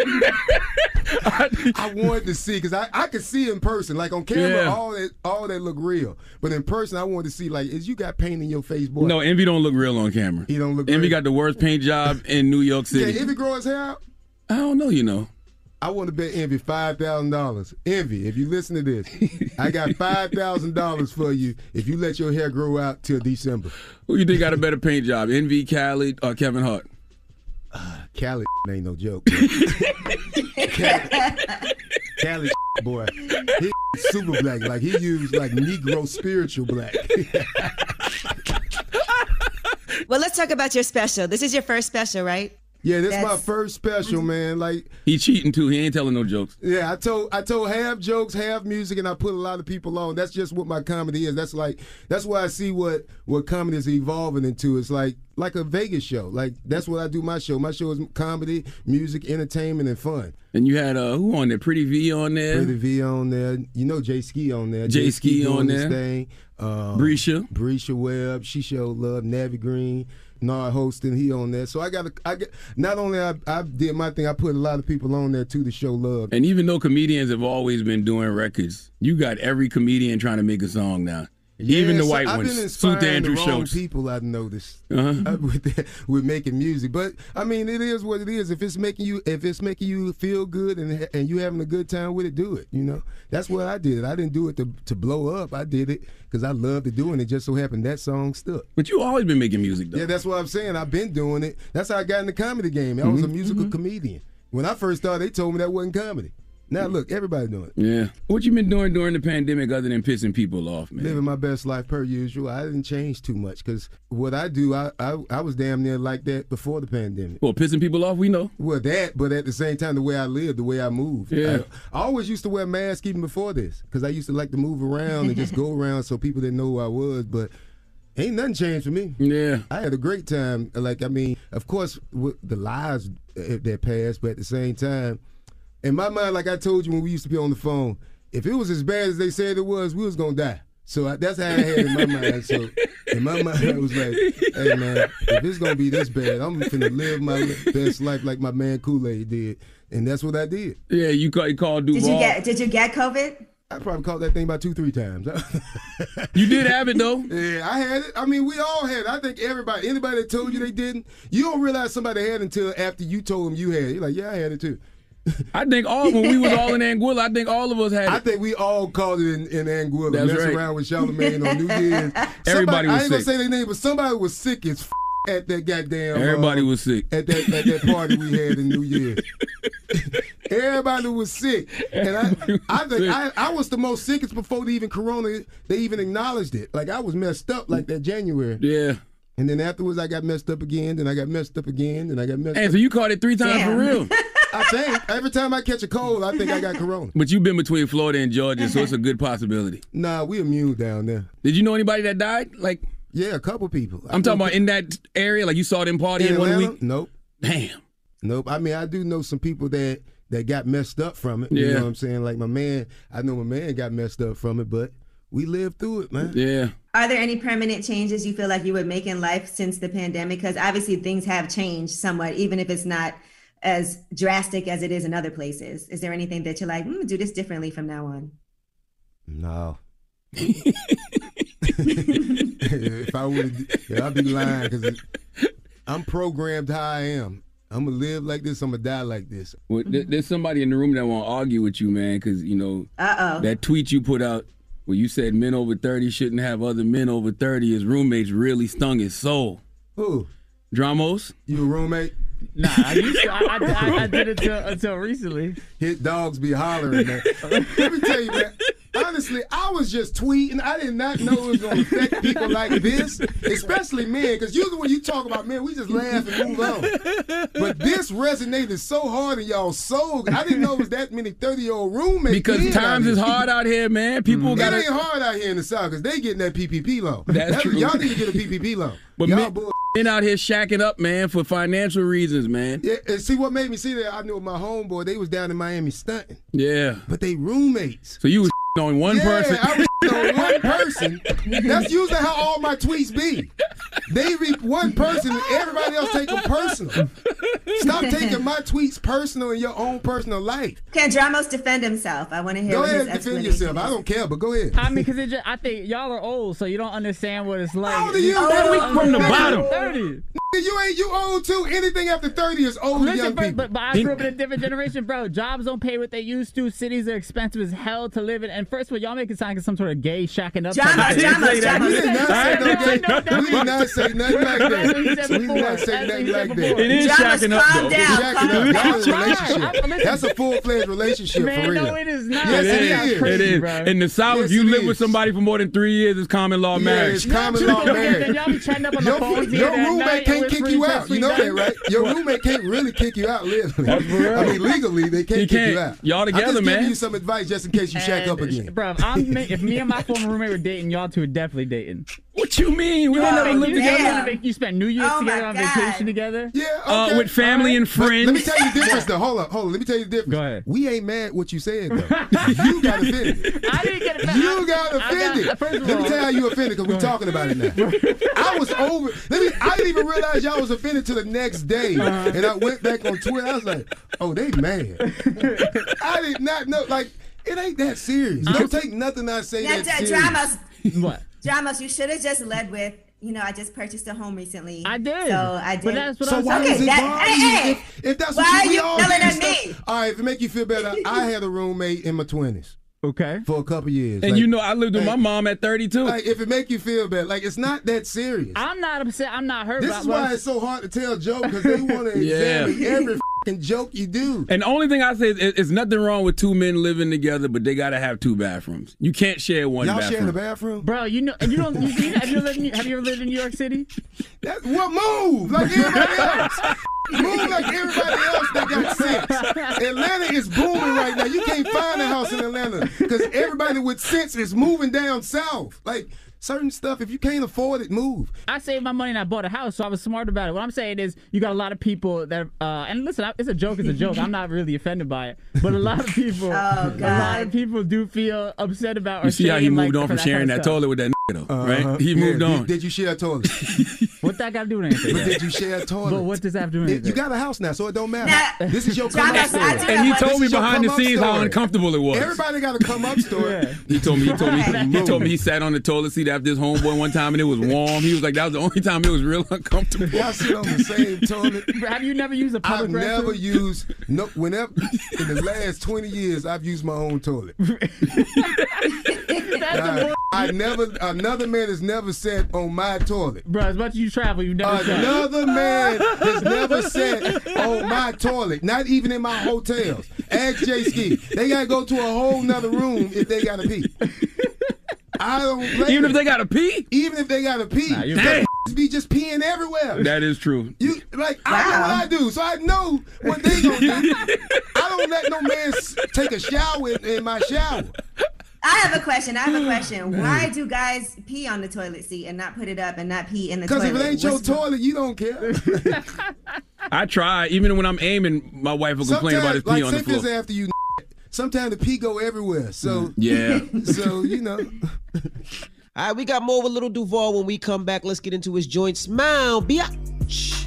I wanted to see because I, I could see in person, like on camera, Yeah. all that all that look real. But in person, I wanted to see like, is you got paint in your face, boy? No, Envy don't look real on camera. He don't look. Envy real. got the worst paint job in New York City. Can Envy grow his hair out? I don't know, you know. I want to bet Envy five thousand dollars. Envy, if you listen to this, I got five thousand dollars for you if you let your hair grow out till December. Who you think got a better paint job, Envy, Khaled, or Kevin Hart? Uh, Khaled ain't no joke. Khaled, Khaled boy, he super black. Like he used like Negro spiritual black. Well, let's talk about your special. This is your first special, right? Yeah, this is my That's- first special, man. Like He cheating too. He ain't telling no jokes. Yeah, I told I told half jokes, half music, and I put a lot of people on. That's just what my comedy is. That's like that's why I see what what comedy is evolving into. It's like like a Vegas show. Like that's what I do. My show. My show is comedy, music, entertainment, and fun. And you had uh, who on there? Pretty V on there. Pretty V on there. You know Jay Ski on there. Jay Ski doing on this there. Thing. Um, Brescia. Brescia Webb. She showed love. Navy Green. Nard hosting, he on there. So I got, I got. Not only I, I did my thing, I put a lot of people on there too to show love. And even though comedians have always been doing records, you got every comedian trying to make a song now. Yeah, even the so white I've ones. been Suit inspiring Andrew the wrong Schultz. people I've noticed Uh-huh. with, that, with making music. But I mean, it is what it is. If it's making you, if it's making you feel good and and you having a good time with it, do it. You know, that's what I did. I didn't do it to to blow up. I did it because I loved it doing it. Just so happened that song stuck. But you always been making music though. Yeah, that's what I'm saying. I've been doing it. That's how I got in the comedy game. I was a Mhm. musical comedian. When I first started, they told me that wasn't comedy. Now look, everybody doing it. Yeah. What you been doing during the pandemic other than pissing people off, man? Living my best life per usual. I didn't change too much because what I do, I, I I was damn near like that before the pandemic. Well, pissing people off, we know. Well, that, but at the same time, the way I live, the way I move. Yeah. I, I always used to wear masks even before this because I used to like to move around and just go around so people didn't know who I was. But ain't nothing changed for me. Yeah. I had a great time. Like, I mean, of course, with the lives that passed, but at the same time, in my mind, like I told you when we used to be on the phone, if it was as bad as they said it was, we was going to die. So I, that's how I had it in my mind. So in my mind, I was like, hey, man, if it's going to be this bad, I'm finna live my best life like my man Kool-Aid did. And that's what I did. Yeah, you, call, you called Duval. Did you get Did you get COVID? I probably caught that thing about two, three times. You did have it, though? Yeah, I had it. I mean, we all had it. I think everybody, anybody that told you they didn't, you don't realize somebody had it until after you told them you had it. You're like, yeah, I had it too. I think all when we was all in Anguilla, I think all of us had it. I think we all called it in, in Anguilla. That's Mess right. around with Charlamagne on New Year's. Everybody Somebody, was I ain't gonna sick. say their name, but somebody was sick as f- at that goddamn. Everybody uh, was sick. at that at that party we had in New Year's. Everybody was sick, and I I think I, I was the most sickest before the even Corona they even acknowledged it. Like I was messed up like that January. Yeah. And then afterwards, I got messed up again. Then I got messed up again. Then I got messed Hey, up. so you caught it three times Damn. for real. I think every time I catch a cold, I think I got corona. But you've been between Florida and Georgia, so it's a good possibility. Nah, we immune down there. Did you know anybody that died? Like, yeah, a couple people. I'm talking about in that area. Like you saw them party in, in one week. Nope. Damn. Nope. I mean, I do know some people that that got messed up from it. You Yeah. know what I'm saying? Like my man, I know my man got messed up from it, but we lived through it, man. Yeah. Are there any permanent changes you feel like you would make in life since the pandemic? Because obviously things have changed somewhat, even if it's not as drastic as it is in other places. Is there anything that you're like, mm, do this differently from now on? No. If I would, yeah, I'd be lying because I'm programmed how I am. I'm gonna live like this. I'm gonna die like this. Well, th- there's somebody in the room that won't argue with you, man, because you know Uh-oh. that tweet you put out where you said men over thirty shouldn't have other men over thirty. His roommates really stung his soul. Who? Dramos? You a roommate? Nah, I used to. I, I, I did it till, until recently. Hit dogs be hollering, man. Let me tell you, man. Honestly, I was just tweeting. I did not know it was going to affect people like this, especially men, because usually when you talk about men, we just laugh and move on. But this resonated so hard in y'all's soul. I didn't know it was that many thirty-year-old roommates. Because times is hard out here, man. People mm-hmm. got It ain't hard out here in the South because they getting that P P P loan. That's That's true. Y'all need to get a P P P loan. But y'all men, bull- men out here shacking up, man, for financial reasons, man. Yeah, and see what made me see that? I knew my homeboy, they was down in Miami stunting. Yeah. But they roommates. So you was on one yeah, person. I was on one person. That's usually how all my tweets be. They read one person and everybody else take them personal. Stop taking my tweets personal in your own personal life. Can Dramos defend himself? I want to hear Go what ahead his and defend explanation yourself. I is. don't care, but go ahead. I mean, because I think y'all are old, so you don't understand what it's like. How old are you? Oh, We from the bottom. thirty. You ain't you old too. Anything after thirty is old to Listen, young bro, people. but, but I grew up in a different generation, bro. Jobs don't pay what they used to. Cities are expensive as hell to live in. And first of all, y'all make it sound like some sort of gay shacking up. Drama, type of drama, thing. drama. We did not say no gay. no, We did not say nothing like That's what he that. said We did before. not say That's what nothing he said like before. that. It is Dramas, shacking up, calm though. down. Shacking up. That's a I'm relationship. trying. That's a full-fledged relationship Man, for real. no, it is not. Yes, It it is. is. It is. Bro. In the South, Yes, if you it live is. with somebody for more than three years, it's common law Yeah, marriage. it's common law Then marriage. y'all be chatting up on the Your, phones your here that roommate night can't and kick we're you free out. text You know back. that, right? Your roommate can't really kick you out literally. That's for real. I mean, legally, they can't He kick can't. you out. Y'all I'm together, just man. giving you some advice just in case you shack up again. Bro, I'm, if me and my former roommate were dating, y'all two are definitely dating. What you mean? We don't Y'all never make- live you, together. you, you spent New Year's Oh my together on God. vacation together. Yeah, Uh, okay. with family and But friends. let me tell you the difference, though. Hold up, hold on. Let me tell you the difference. Go ahead. We ain't mad what you said, though. You got offended. I didn't get offended. You got I got- offended. first of Let me all- tell you how you offended because we're talking about it now. I was over. Let me. I didn't even realize y'all was offended till the next day, Uh-huh. and I went back on Twitter. I was like, "Oh, they mad." I did not know. Like, it ain't that serious. Don't take nothing I say Now, that Dra- serious. Dramos, What? Dramos, you should have just led with, you know, I just purchased a home recently. I did. So I did. But that's what So I'm why saying. does it that- bother hey, you? hey. If, if that's Why what you, are we you all yelling getting at stuff- me? All right, if it make you feel better, I had a roommate in my twenties Okay. for a couple years. And Like, you know, I lived with like- my mom at thirty-two. Like, if it make you feel bad, like it's not that serious. I'm not upset. I'm not hurt. This about is what why I'm- it's so hard to tell jokes because they want to Yeah. examine every fucking joke you do. And the only thing I say is, it's nothing wrong with two men living together, but they gotta have two bathrooms. You can't share one Y'all bathroom. sharing the bathroom? Bro, you know, you don't. You, you, have you lived in, have you ever lived in New York City? That, what move? Like everybody else. Move like everybody else that got sense. Atlanta is booming right now. You can't find a house in Atlanta because everybody with sense is moving down south. Like certain stuff, if you can't afford it, move. I saved my money and I bought a house, so I was smart about it. What I'm saying is, you got a lot of people that, uh, and listen, it's a joke, it's a joke. I'm not really offended by it, but a lot of people, Oh, a God. lot of people do feel upset about. Or You see how he shame, moved like, on for from sharing kind that of stuff. toilet with that nigga, though, Uh-huh. right? He Yeah, moved did- on. Did you share a toilet? What that got to do with anything? But did you share a toilet? But what does that have to do with It- anything? you got a house now, so it don't matter. Now, this is your John, come up I- I story. do And he have one- told This me is your behind the come up scenes how story. uncomfortable it was. Everybody got a come up story. Yeah. He told me. He told me. Right. He told me he sat on the toilet seat after his homeboy one time and it was warm. He was like, that was the only time it was real uncomfortable. Y'all sit on the same toilet. Have you never used a public I've restroom? never used no. Whenever in the last twenty years, I've used my own toilet. That's I, the I never. Another man has never sat on my toilet. Bro, as much as you travel, you've never sat. Another man has never sat on my toilet. Not even in my hotels. Ask Jay Ski. They gotta go to a whole nother room if they gotta pee. I don't blame Even them. if they got to pee? Even if they gotta pee, Nah, you're they right. be just peeing everywhere. That is true. You Like, I know what I do, so I know what they gonna do. I don't let no man s- take a shower in, in my shower. I have a question. I have a question. Why do guys pee on the toilet seat and not put it up and not pee in the toilet? Because if it ain't your What's- toilet, you don't care. I try. Even when I'm aiming, my wife will complain about his pee like, on the say if it's floor. after you, sometimes the pee go everywhere. So Yeah. so you know. All right, we got more with Little Duval when we come back. Let's get into his joint. Smile, biatch.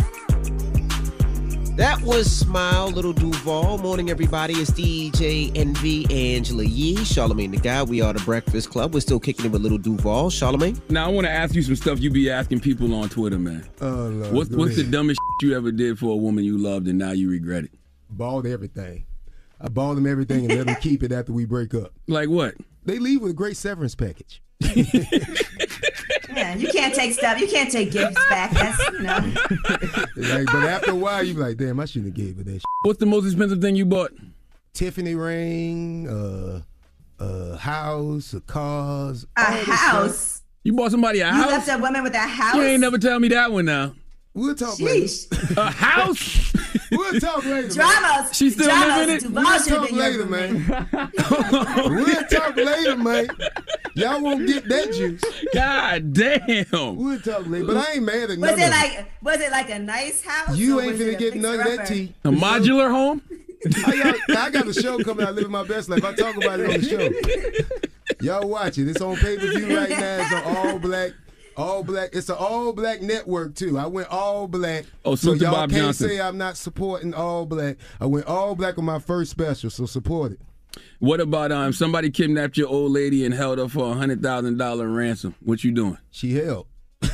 That was Smile, Little Duval. Morning, everybody. It's D J Envy, Angela Yee, Charlamagne the Guy. We are the Breakfast Club. We're still kicking it with Little Duval. Charlamagne? Now, I want to ask you some stuff you be asking people on Twitter, man. Oh, Lord. What's, Go what's the ahead. dumbest you ever did for a woman you loved and now you regret it? Bought everything. I bought them everything and let them keep it after we break up. Like what? They leave with a great severance package. Yeah, you can't take stuff. You can't take gifts back. That's, you know. Like, but after a while, you be like, damn, I shouldn't have gave her that shit. What's the most expensive thing you bought? Tiffany ring, uh, a house, a cars. A all this house? stuff. You bought somebody a You house? left a woman with a house? You ain't never tell me that one now. We'll talk Sheesh. later. A house? We'll talk later. Dramas. She still Dramas. living it? Duval We'll should've talk been your later, roommate. man. We'll talk later, man. Y'all won't get that juice. God damn. We'll talk later. But I ain't mad at none Was of it it. like was it like a nice house? You or ain't was it finna a get none of that fixer-upper? tea. A modular home? I got, I got a show coming out, Living My Best Life. I talk about it on the show. Y'all watch it. It's on pay-per-view right now. It's an all black, all black. It's an all black network too. I went all black. Oh, so salute to y'all Bob can't Johnson. say I'm not supporting all black. I went all black on my first special, so support it. What about um somebody kidnapped your old lady and held her for a hundred thousand dollar ransom? What you doing? She held.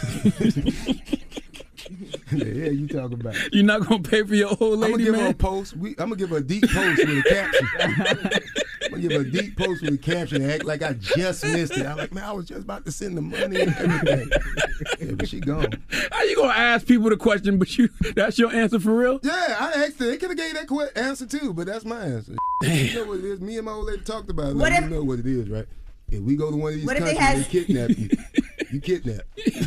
Yeah, you talking about? You're not gonna pay for your old lady, I'm gonna give man? her a post. We, I'm gonna give her a deep post with a caption. I'm gonna give her a deep post with a caption and act like I just missed it. I'm like, man, I was just about to send the money and everything. Yeah, but she gone. How you gonna ask people the question, but you that's your answer for real? Yeah, I asked her. They could have gave that que- answer too, but that's my answer. You know what it is. Me and my old lady talked about it. What Like, if- you know what it is, right? If we go to one of these What if they countries, had- they kidnap you. You kidnap.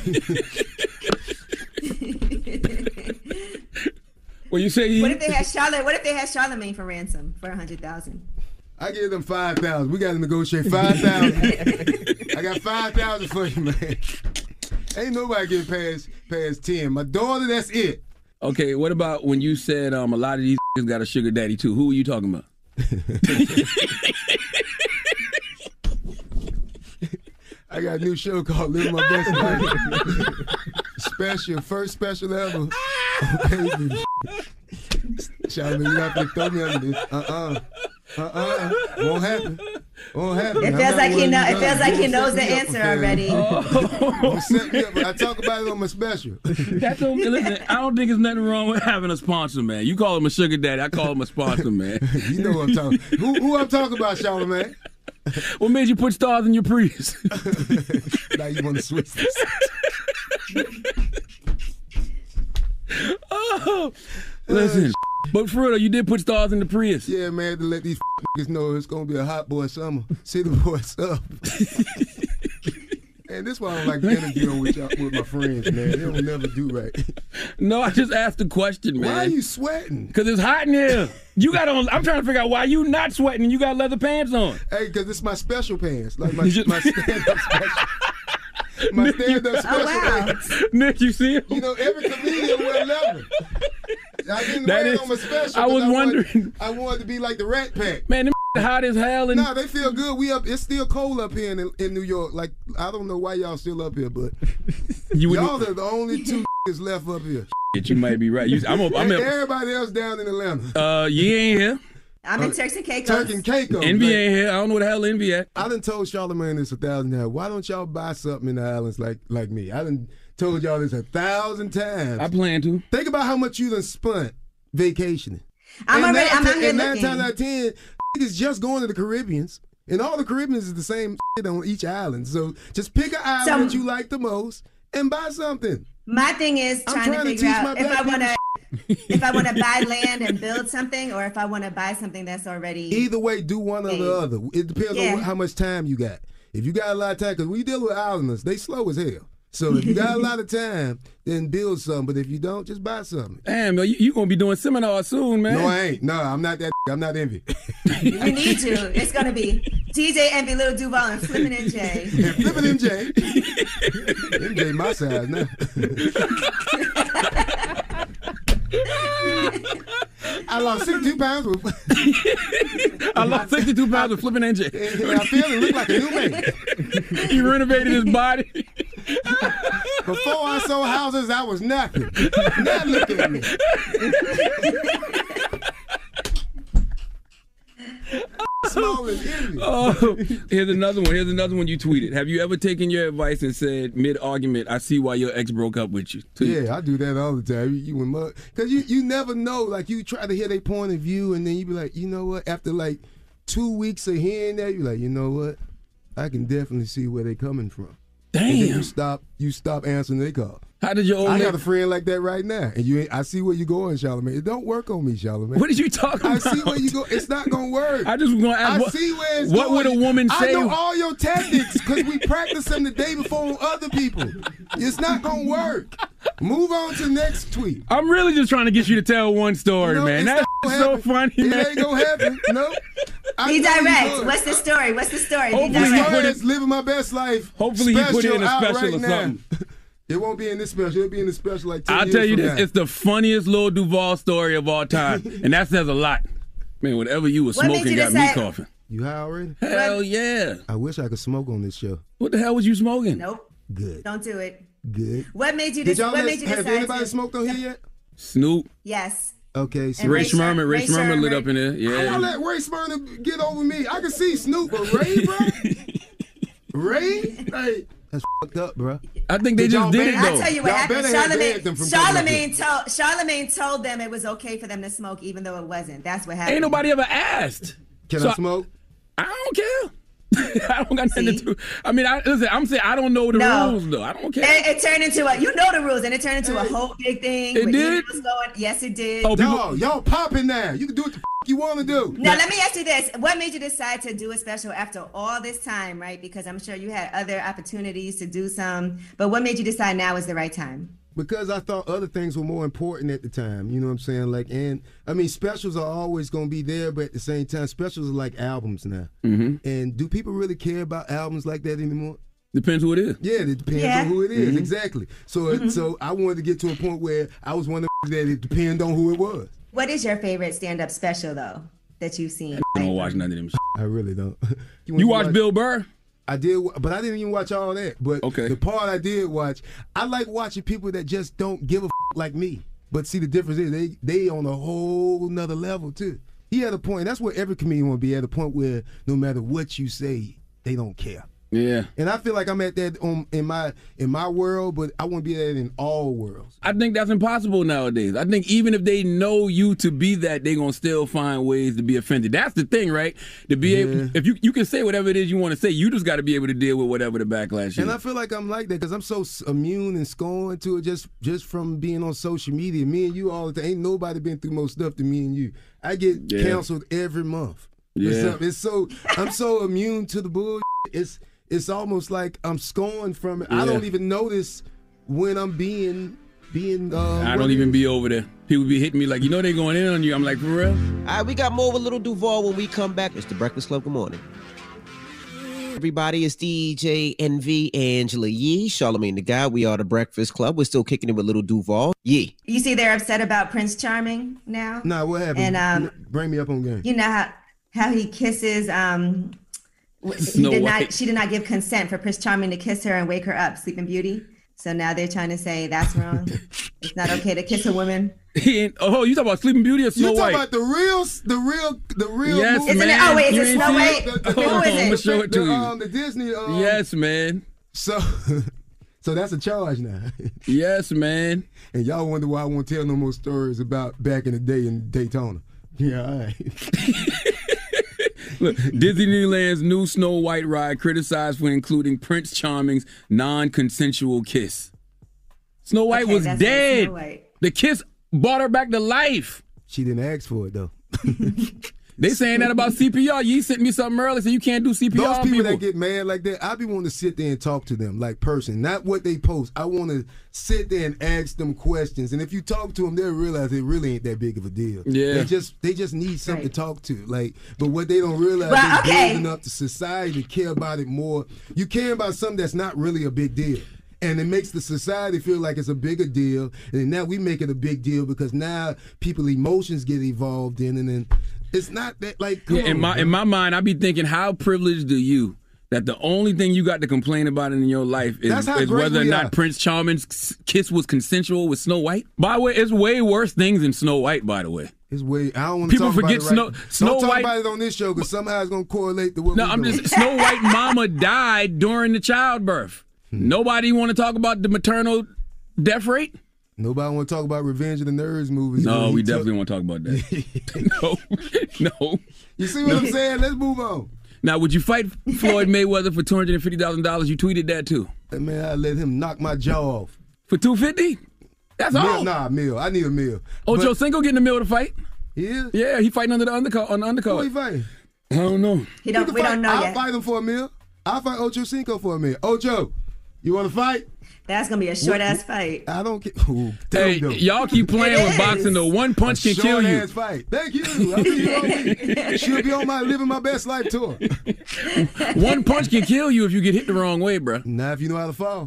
Well, you say What if they had Charlotte? What if they had Charlamagne for ransom for a hundred thousand? I give them five thousand. We got to negotiate five thousand. I got five thousand for you, man. Ain't nobody getting past past ten. My daughter, that's it. Okay, what about when you said um a lot of these got a sugar daddy too? Who are you talking about? I got a new show called Living My Best Life. Special, first special ever. Okay, Charlamagne, you have to throw me under this. Uh-uh. Uh-uh. Won't happen. Won't happen. It I'm feels not like he one know. of It these feels guys. like he Don't knows set the me up answer for failure. already. Don't set me up. I talk about it on my special. That don't, listen, I don't think there's nothing wrong with having a sponsor, man. You call him a sugar daddy, I call him a sponsor, man. You know what I'm talking. Who, who I'm talking about, Charlamagne? What made you put stars in your Prius? Now you want to switch this? Oh, listen, but for real, you did put stars in the Prius. Yeah, man, to let these niggas know it's gonna be a hot boy summer. City boys up. And this is why I don't like interviewing with y'all, with my friends, man. They don't never do right. No, I just asked the question, man. Why are you sweating? Because it's hot in here. You got on. I'm trying to figure out why you not sweating and you got leather pants on. Hey, because it's my special pants, like my, my stand-up special. My stand-up special wow. pants. Nick, you see him? You know, every comedian wear leather. I didn't That wear is- it on my special. I was 'cause wondering. Wanted, I wanted to be like the Rat Pack. Man, them hot as hell. And Nah, they feel good. We up. It's still cold up here in, in New York. Like, I don't know why y'all still up here, but you would- y'all are the only two left up here. you might be right. You, I'm a, I'm And a, everybody else down in Atlanta. uh, you ain't here. I'm in Turks and Caicos. Turk and Caicos. Envy man. ain't here. I don't know where the hell Envy at. I done told Charlamagne this a thousand times. Why don't y'all buy something in the islands like like me? I done told y'all this a thousand times. I plan to. Think about how much you done spent vacationing. I'm and already. nine I'm ti- out here and nine looking. times out of ten, niggas just going to the Caribbeans. And all the Caribbeans is the same shit on each island. So just pick an island So- that you like the most and buy something. My thing is I'm trying, trying to to figure teach out my if black I want to people if I want to buy land and build something, or if I want to buy something that's already. Either way, do one or the other. It depends Yeah. on what, how much time you got. If you got a lot of time, because when you deal with islanders, they slow as hell. So if you got a lot of time, then build something. But if you don't, just buy something. Damn, man, you, you gonna be doing seminars soon, man. No, I ain't. No, I'm not that. I'm not Envy. You need to. It's gonna be D J Envy, Little Duval, and Flippin' M J. And Flippin' M J. M J my size now. I lost sixty-two pounds with I lost sixty-two pounds with Flippin' M J. And I feel it look like a new man. He renovated his body. Before I sold houses, I was nothing. Now look at me. Small as Envy. Oh, here's another one. Here's another one you tweeted. Have you ever taken your advice and said mid-argument, I see why your ex broke up with you? To Yeah, you? I do that all the time. You, you and mug, cause you you never know. Like you try to hear their point of view, and then you be like, you know what? After like two weeks of hearing that, you're like, you know what? I can definitely see where they coming from. Damn. And then you stop you stop answering their call. How did your old I lady- got a friend like that right now, and you ain't, I see where you going, Charlamagne. It don't work on me, Charlamagne. What did you talk about? I see where you go. It's not gonna work. I just was gonna ask, I what- see where it's what going. would a woman I say- know all your tactics because we practice them the day before on other people. It's not gonna work. Move on to the next tweet. I'm really just trying to get you to tell one story, No, man. it's That's not so gonna funny, happen. man. It ain't gonna happen. No. I Be know you direct. would. What's the story? What's the story? Be Hopefully, direct. he put it, living my best life. Hopefully he put it in a out special right or now. something. It won't be in this special. It'll be in the special like ten I'll years tell you from this, now. it's the funniest Lil Duval story of all time. And that says a lot. Man, whatever you were What made smoking you got me decide- coughing. You high already? Hell yeah. I wish I could smoke on this show. What the hell was you smoking? Nope. Good. Don't do it. Good. What made you? Did Dec- y'all what let- made you have decide? anybody to- smoked on here yet? Snoop. Yes. Okay. So And Ray Ray Schmerman. Sher- Ray Ray Schmerman lit Sherman. up in there. How Yeah. y'all let Ray Smyrna get over me? I can see Snoop, but Ray, bro? Ray? Like, that's fucked up, bro. I think they But just y'all did it better- though. I'll tell you what Y'all happened. better have Charlamagne, banned them from coming up Charlamagne told Charlamagne told them it was okay for them to smoke, even though it wasn't. That's what happened. Ain't nobody ever asked. Can So I smoke? I don't care. I don't got nothing to do. I mean, I, listen, I'm saying I don't know the No. rules though. I don't care. It, it turned into a, you know the rules, and it turned into a whole big thing. It with did? emails Going, yes, it did. Oh, people- Dog, y'all popping now. You can do what the f- you want to do. Now, let me ask you this. What made you decide to do a special after all this time, right? Because I'm sure you had other opportunities to do some, but what made you decide now is the right time? Because I thought other things were more important at the time. You know what I'm saying? Like, and I mean, specials are always going to be there, but at the same time, specials are like albums now. Mhm. And do people really care about albums like that anymore? Depends who it is. Yeah, it depends Yeah. on who it is. Mhm. Exactly. So, it, so I wanted to get to a point where I was one of the that it depended on who it was. What is your favorite stand-up special, though, that you've seen? I don't watch none of them. Shit. I really don't. You watch Bill Burr? I did, but I didn't even watch all that. But Okay. the part I did watch, I like watching people that just don't give a f- like me. But see, the difference is they they on a whole nother level too. He had a point. That's where every comedian want to be at, a point where no matter what you say, they don't care. Yeah. And I feel like I'm at that um, in my in my world, but I want to be that in all worlds. I think that's impossible nowadays. I think even if they know you to be that, they're gonna still find ways to be offended. That's the thing, right? To be Yeah. able, if you you can say whatever it is you want to say, you just got to be able to deal with whatever the backlash is. And I feel like I'm like that because I'm so s- immune and scorned to it just just from being on social media. Me and you all the time. Ain't nobody been through more stuff than me and you. I get Yeah. canceled every month. Yeah. It's, it's so I'm so immune to the bull. It's it's almost like I'm scorned from it. I Yeah. don't even notice when I'm being being. Uh, I don't even be over there. People be hitting me like, you know, they going in on you. I'm like, for real? All right, we got more with Little Duval when we come back. It's the Breakfast Club. Good morning. Everybody, it's D J Envy, Angela Yee, Charlamagne the Guy. We are the Breakfast Club. We're still kicking it with Little Duval. Yee. You see, they're upset about Prince Charming now. Nah, what happened? And um, Bring me up on game. you know how how he kisses. Um, w- he Snow did White. not. She did not give consent for Prince Charming to kiss her and wake her up, Sleeping Beauty. So now they're trying to say that's wrong. It's not okay to kiss a woman. He ain't, oh, you talking about Sleeping Beauty or Snow You talking White? about the real, the real, the real Yes, movie? Isn't it? man. Oh wait, is You it ain't Snow seen White? it? The- the- Hold Who on, is I'm gonna it? show it to the, you. um, the Disney. Um, Yes, man. So, so that's a charge now. Yes, man. And y'all wonder why I won't tell no more stories about back in the day in Daytona. Yeah, all right. Look, Disneyland's new Snow White ride criticized for including Prince Charming's non-consensual kiss. Snow White Okay, was that's dead. Snow White. The kiss brought her back to life. She didn't ask for it though. They saying that about C P R. You sent me something earlier, so you can't do C P R Those on people, people. that get mad like that, I be wanting to sit there and talk to them like person, not what they post. I want to sit there and ask them questions, and if you talk to them, they'll realize it really ain't that big of a deal. Yeah. they just they just need something Right. to talk to. Like, but what they don't realize, Well, they're okay. building up the society to care about it more. You care about something that's not really a big deal. And it makes the society feel like it's a bigger deal. And now we make it a big deal because now people emotions get involved in, and then it's not that like. Come Yeah, in on, my bro. in my mind, I be thinking, how privileged are you that the only thing you got to complain about in your life is, That's how is great whether or we not are. Prince Charming's kiss was consensual with Snow White? By the way, it's way worse things than Snow White. By the way, It's way. I don't want to People talk forget about it right. Snow- Snow Don't talk White- about it on this show because somehow it's gonna correlate to what. no, we I'm doing. just Snow White mama died during the childbirth. Nobody want to talk about the maternal death rate? Nobody want to talk about Revenge of the Nerds movies. No, He we took- definitely want to talk about that. no, no. You see what I'm saying? Let's move on. Now, would you fight Floyd Mayweather for two hundred fifty thousand dollars? You tweeted that too. Hey, man, I let him knock my jaw off. For two hundred fifty thousand dollars? That's Meal, all. Nah, meal. I need a meal. Ocho But- Cinco getting a meal to fight. He is? Yeah, he fighting under the undercard. On the Who he undercard. fighting? I don't know. He don't, can we fight. don't know I'll yet. fight him for a meal. I'll fight Ocho Cinco for a meal. Ocho, you want to fight? That's gonna be a short ass fight. I don't get. Ooh, tell Hey, him though. y'all keep playing It with is. boxing. The one punch can A kill you. short-ass fight. Thank you. I mean, you know me. She'll be on my living my best life tour. One punch can kill you if you get hit the wrong way, bro. Now, if you know how to fall.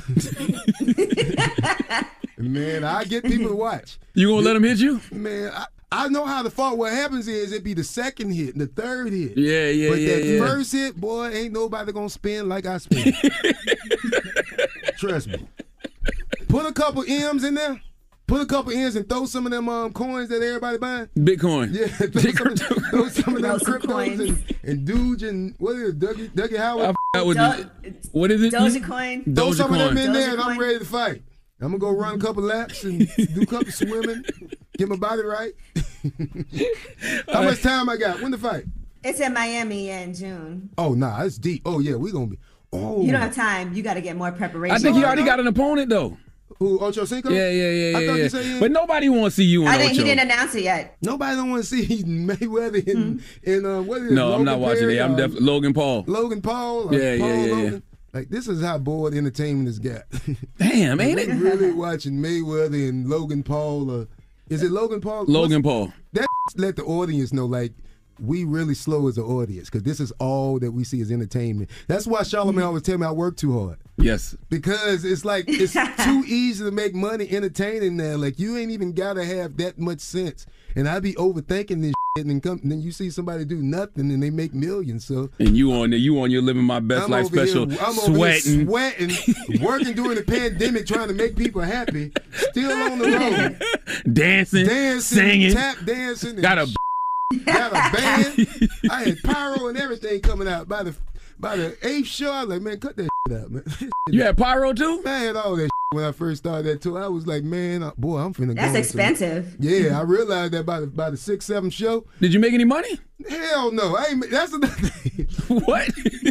Man, I get people to watch. You gonna let him hit you? Man, I, I know how to fall. What happens is it be the second hit and the third hit. Yeah, yeah, But yeah, that yeah. first hit, boy, ain't nobody gonna spin like I spin. Trust me. Put a couple M's in there. Put a couple M's and throw some of them um, coins that everybody buying. Bitcoin. Yeah, throw some, of- throw some of them Throw some cryptos coins. and, and Doge and what is it, Dougie, Dougie I Howard? forgot what, Do- the, what is it? Dogecoin. Throw Dogecoin. some of them in there and Dogecoin. I'm ready to fight. I'm gonna go run a couple laps and do a couple swimming, get my body right. How much time I got? When to fight? It's in Miami in June. Oh nah, it's deep. Oh yeah, we gonna be. Oh, You don't have time. You got to get more preparation. I think he already got an opponent though. Who, Ocho Cinco? Yeah, yeah, yeah, I yeah. thought yeah. you said he- But nobody want to see you on I think Ocho. he didn't announce it yet. Nobody don't want to see Mayweather in in uh, what is it? No, I'm Logan not watching Perry, it. I'm uh, definitely Logan Paul. Logan Paul. or Yeah, yeah, Paul yeah, yeah. Logan. Like this is how bored entertainment has got. Damn, ain't we it? really watching Mayweather and Logan Paul. Or, is it Logan Paul? Logan What's- Paul. That let the audience know, like, we really slow as an audience because this is all that we see as entertainment. That's why Charlamagne always tell me I work too hard. Yes. Because it's like it's too easy to make money entertaining now. Like you ain't even gotta have that much sense. And I be overthinking this shit, and then come, then you see somebody do nothing and they make millions. So And you on there, you on your living my best I'm life over special, here, I'm over here sweating. sweating, working during the pandemic, trying to make people happy. Still on the road, dancing, dancing, singing. tap dancing. And Got a got a band. I had pyro and everything coming out by the by the eighth show. I was like, man, cut that shit out, man. You had pyro too? Man, I had all that shit when I first started that tour. I was like, man, uh, boy, I'm finna go. That's into- expensive. Yeah, I realized that by the by the sixth, seventh show. Did you make any money? Hell no. I ain't. ma- That's another thing. What?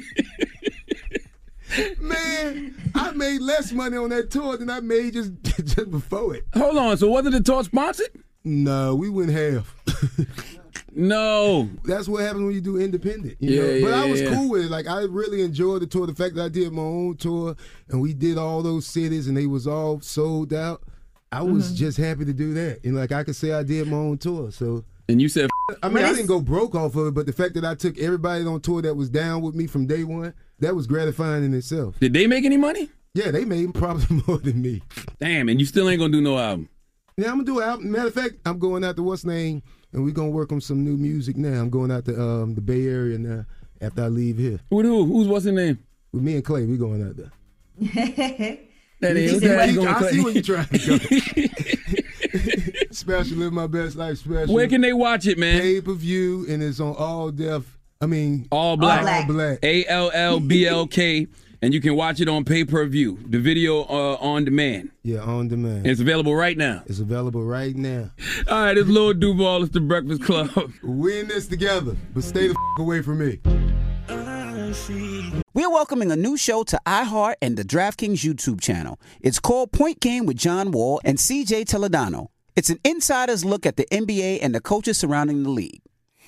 Man, I made less money on that tour than I made just just before it. Hold on. So wasn't the tour sponsored? No, we went half. No. That's what happens when you do independent. You Yeah, know? But yeah, I was yeah. cool with it. Like I really enjoyed the tour. The fact that I did my own tour and we did all those cities and they was all sold out. I was Mm-hmm. just happy to do that. And like I could say I did my own tour. So And you said, I mean, I didn't go broke off of it, but the fact that I took everybody on tour that was down with me from day one, that was gratifying in itself. did they make any money? Yeah, they made probably more than me. Damn, and you still ain't gonna do no album. Yeah, I'm gonna do an album. Matter of fact, I'm going out to what's name, and we're gonna work on some new music now. I'm going out to um, the Bay Area now after I leave here. With who? Who's what's his name? With me and Clay, we going out there. That You is- see that where is you- gonna I Clay. see where you're trying to go. Special, live my best life special. Where can they watch it, man? Pay per view, and it's on all def. I mean, All black. All black. A L L B L K. And you can watch it on pay per view. The video uh, on demand. Yeah, on demand. And it's available right now. It's available right now. All right, it's Lil Duval. It's the Breakfast Club. We in this together, but stay the f- away from me. We're welcoming a new show to iHeart and the DraftKings YouTube channel. It's called Point Game with John Wall and C J Toledano. It's an insider's look at the N B A and the coaches surrounding the league.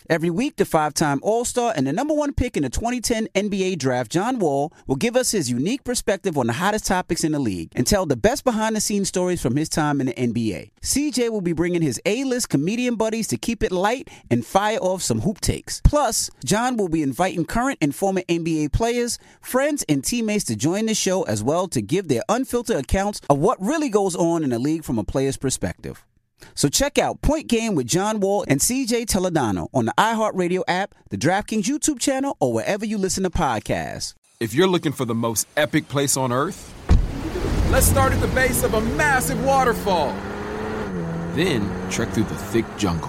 Every week, the five-time All-Star and the number one pick in the twenty ten N B A Draft, John Wall, will give us his unique perspective on the hottest topics in the league and tell the best behind-the-scenes stories from his time in the N B A. C J will be bringing his A-list comedian buddies to keep it light and fire off some hoop takes. Plus, John will be inviting current and former N B A players, friends, and teammates to join the show as well to give their unfiltered accounts of what really goes on in the league from a player's perspective. So check out Point Game with John Wall and C J Toledano on the iHeartRadio app, the DraftKings YouTube channel, or wherever you listen to podcasts. If you're looking for the most epic place on earth, let's start at the base of a massive waterfall. Then trek through the thick jungle.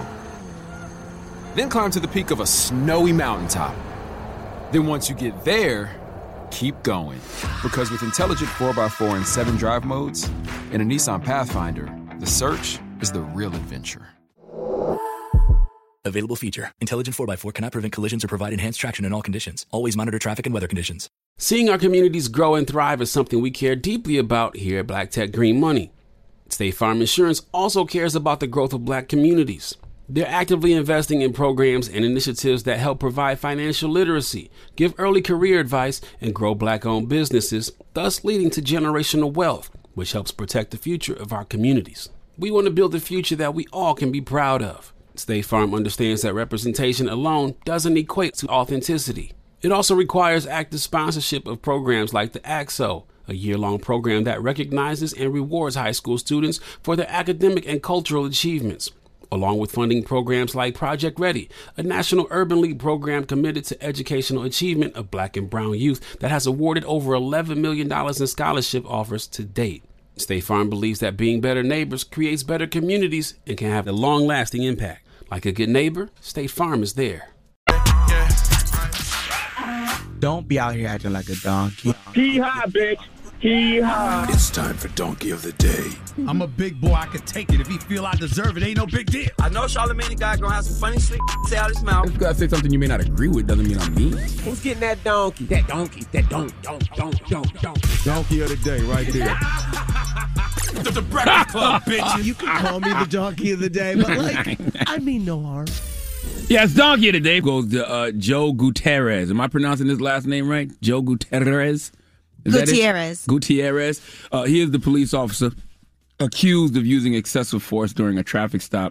Then climb to the peak of a snowy mountaintop. Then once you get there, keep going. Because with intelligent four by four and seven drive modes and a Nissan Pathfinder, the search is the real adventure. Available feature. Intelligent four by four cannot prevent collisions or provide enhanced traction in all conditions. Always monitor traffic and weather conditions. Seeing our communities grow and thrive is something we care deeply about here at Black Tech Green Money. State Farm Insurance also cares about the growth of Black communities. They're actively investing in programs and initiatives that help provide financial literacy, give early career advice, and grow Black-owned businesses, thus leading to generational wealth, which helps protect the future of our communities. We want to build a future that we all can be proud of. State Farm understands that representation alone doesn't equate to authenticity. It also requires active sponsorship of programs like the A X O, a year-long program that recognizes and rewards high school students for their academic and cultural achievements, along with funding programs like Project Ready, a National Urban League program committed to educational achievement of Black and brown youth that has awarded over eleven million dollars in scholarship offers to date. State Farm believes that being better neighbors creates better communities and can have a long-lasting impact. Like a good neighbor, State Farm is there. Don't be out here acting like a donkey. Hee-haw, bitch. Hee-haw. It's time for Donkey of the Day. I'm a big boy, I can take it. If he feel I deserve it, ain't no big deal. I know Charlamagne the guy gonna have some funny shit say out his mouth. If I say something you may not agree with, doesn't mean I'm mean. Who's getting that donkey? That donkey, that donk, donk, donk, donk, donk. Donkey of the day, right there. the, the Breakfast Club, bitch. You can call me the donkey of the day, but like, I mean no harm. Yes, donkey of the day goes to uh, Joe Gutierrez. Am I pronouncing his last name right? Joe Gutierrez? Is Gutierrez. Gutierrez. Uh, he is the police officer accused of using excessive force during a traffic stop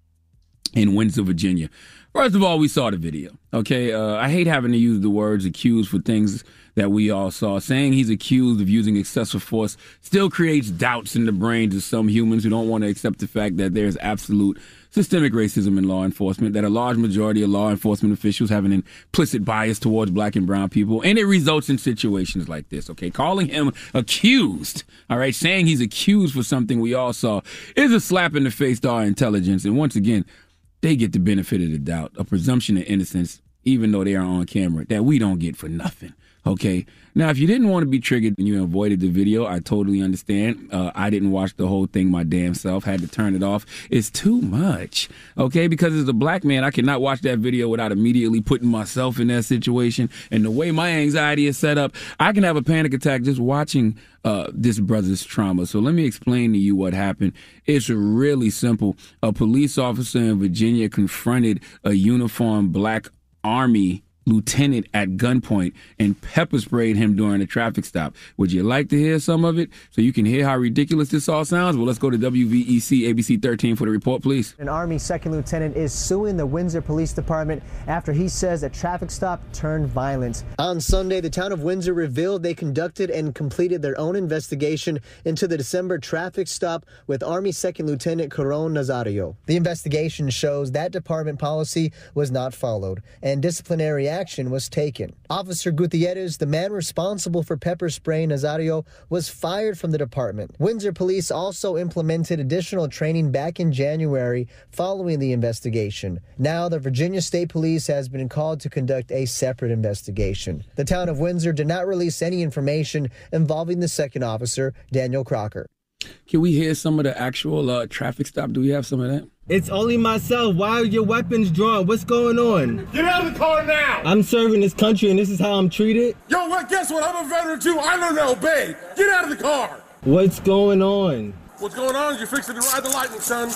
in Windsor, Virginia. First of all, we saw the video. Okay, uh, I hate having to use the words accused for things that we all saw. Saying he's accused of using excessive force still creates doubts in the brains of some humans who don't want to accept the fact that there's absolute systemic racism in law enforcement, that a large majority of law enforcement officials have an implicit bias towards Black and brown people, and it results in situations like this, okay? Calling him accused, all right, saying he's accused for something we all saw is a slap in the face to our intelligence, and once again, they get the benefit of the doubt, a presumption of innocence, even though they are on camera, that we don't get for nothing. Okay. Now, if you didn't want to be triggered and you avoided the video, I totally understand. Uh, I didn't watch the whole thing my damn self, had to turn it off. It's too much. Okay. Because as a Black man, I cannot watch that video without immediately putting myself in that situation. And the way my anxiety is set up, I can have a panic attack just watching uh, this brother's trauma. So let me explain to you what happened. It's really simple. A police officer in Virginia confronted a uniformed Black Army lieutenant at gunpoint and pepper sprayed him during a traffic stop. Would you like to hear some of it so you can hear how ridiculous this all sounds? Well, let's go to W V E C A B C thirteen for the report, please. An Army second lieutenant is suing the Windsor Police Department after he says a traffic stop turned violent. On Sunday, the town of Windsor revealed they conducted and completed their own investigation into the December traffic stop with Army second Lieutenant Caron Nazario. The investigation shows that department policy was not followed and disciplinary action was taken. Officer Gutierrez, the man responsible for pepper spraying Nazario, was fired from the department. Windsor police also implemented additional training back in January following the investigation. Now the Virginia State Police has been called to conduct a separate investigation. The town of Windsor did not release any information involving the second officer, Daniel Crocker. Can we hear some of the actual uh, traffic stop? Do we have some of that? It's only myself. Why are your weapons drawn? What's going on? Get out of the car now! I'm serving this country and this is how I'm treated? Yo, well, guess what? I'm a veteran too. I learned to obey. Get out of the car! What's going on? What's going on is you're fixing to ride the lightning, son.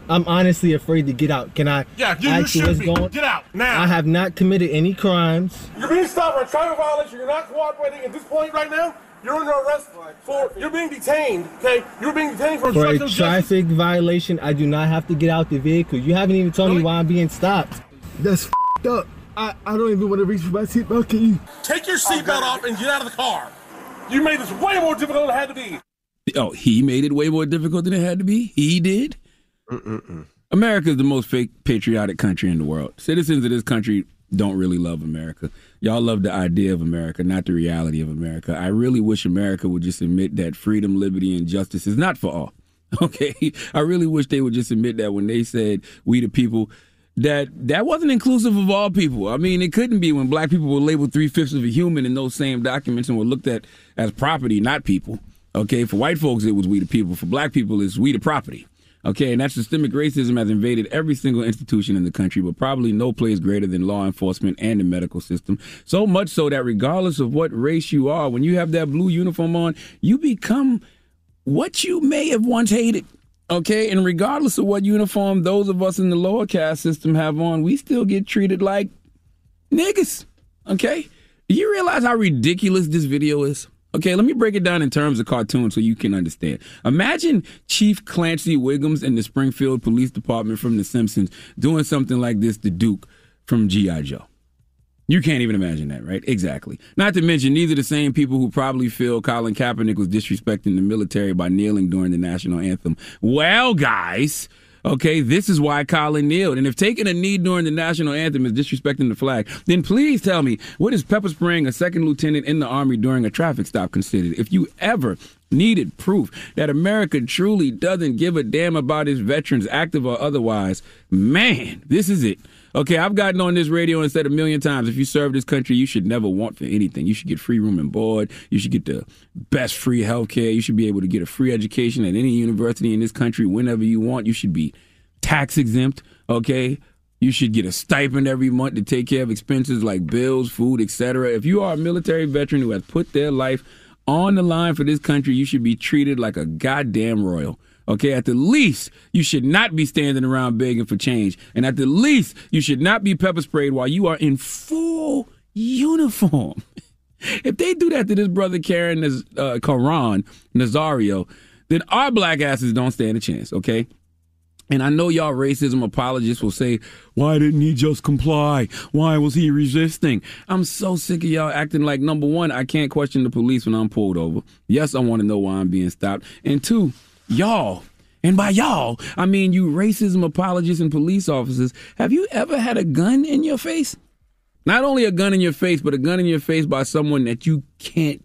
I'm honestly afraid to get out. Can I Yeah, you, you ask you should what's be. going? Get out now. I have not committed any crimes. You're being stopped for a traffic violation. You're not cooperating at this point right now. You're under arrest for. You're being detained. Okay, you're being detained for For a obstruction of justice. traffic violation, I do not have to get out the vehicle. You haven't even told me why I'm being stopped. That's f***ed up. I, I don't even want to reach for my seatbelt. Can you? Take your seatbelt off and get out of the car. You made this way more difficult than it had to be. Oh, he made it way more difficult than it had to be? He did? Mm-mm-mm. America is the most fake patriotic country in the world. Citizens of this country don't really love America. Y'all love the idea of America, not the reality of America. I really wish America would just admit that freedom, liberty, and justice is not for all. Okay? I really wish they would just admit that when they said we the people, that that wasn't inclusive of all people. I mean, it couldn't be when black people were labeled three-fifths of a human in those same documents and were looked at as property, not people. Okay? For white folks, it was we the people. For black people, it's we the property. Okay, and that systemic racism has invaded every single institution in the country, but probably no place greater than law enforcement and the medical system. So much so that regardless of what race you are, when you have that blue uniform on, you become what you may have once hated. Okay, and regardless of what uniform those of us in the lower caste system have on, we still get treated like niggas. Okay? Do you realize how ridiculous this video is? Okay, let me break it down in terms of cartoons so you can understand. Imagine Chief Clancy Wiggums in the Springfield Police Department from The Simpsons doing something like this to Duke from G I. Joe. You can't even imagine that, right? Exactly. Not to mention, these are the same people who probably feel Colin Kaepernick was disrespecting the military by kneeling during the national anthem. Well, guys, okay, this is why Colin kneeled. And if taking a knee during the national anthem is disrespecting the flag, then please tell me, what is pepper spraying a second lieutenant in the Army during a traffic stop considered? If you ever needed proof that America truly doesn't give a damn about its veterans, active or otherwise, man, this is it. Okay, I've gotten on this radio and said a million times, if you serve this country, you should never want for anything. You should get free room and board. You should get the best free health care. You should be able to get a free education at any university in this country whenever you want. You should be tax exempt, okay? You should get a stipend every month to take care of expenses like bills, food, et cetera. If you are a military veteran who has put their life on the line for this country, you should be treated like a goddamn royal. Okay, at the least, you should not be standing around begging for change. And at the least, you should not be pepper sprayed while you are in full uniform. If they do that to this brother Karen uh, Karan Nazario, then our black asses don't stand a chance, okay? And I know y'all racism apologists will say, why didn't he just comply? Why was he resisting? I'm so sick of y'all acting like, number one, I can't question the police when I'm pulled over. Yes, I want to know why I'm being stopped. And two, y'all, and by y'all, I mean you racism apologists and police officers, have you ever had a gun in your face? Not only a gun in your face, but a gun in your face by someone that you can't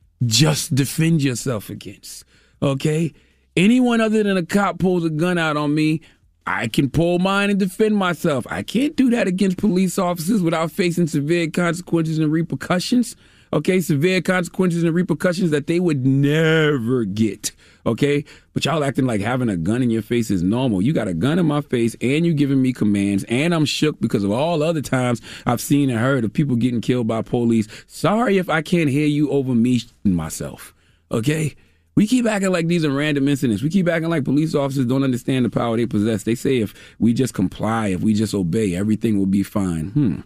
just defend yourself against, okay? Anyone other than a cop pulls a gun out on me, I can pull mine and defend myself. I can't do that against police officers without facing severe consequences and repercussions. Okay, severe consequences and repercussions that they would never get. Okay, but y'all acting like having a gun in your face is normal. You got a gun in my face and you giving me commands, and I'm shook because of all other times I've seen and heard of people getting killed by police. Sorry if I can't hear you over me and myself. Okay? We keep acting like these are random incidents. We keep acting like police officers don't understand the power they possess. They say if we just comply, if we just obey, everything will be fine. Hmm.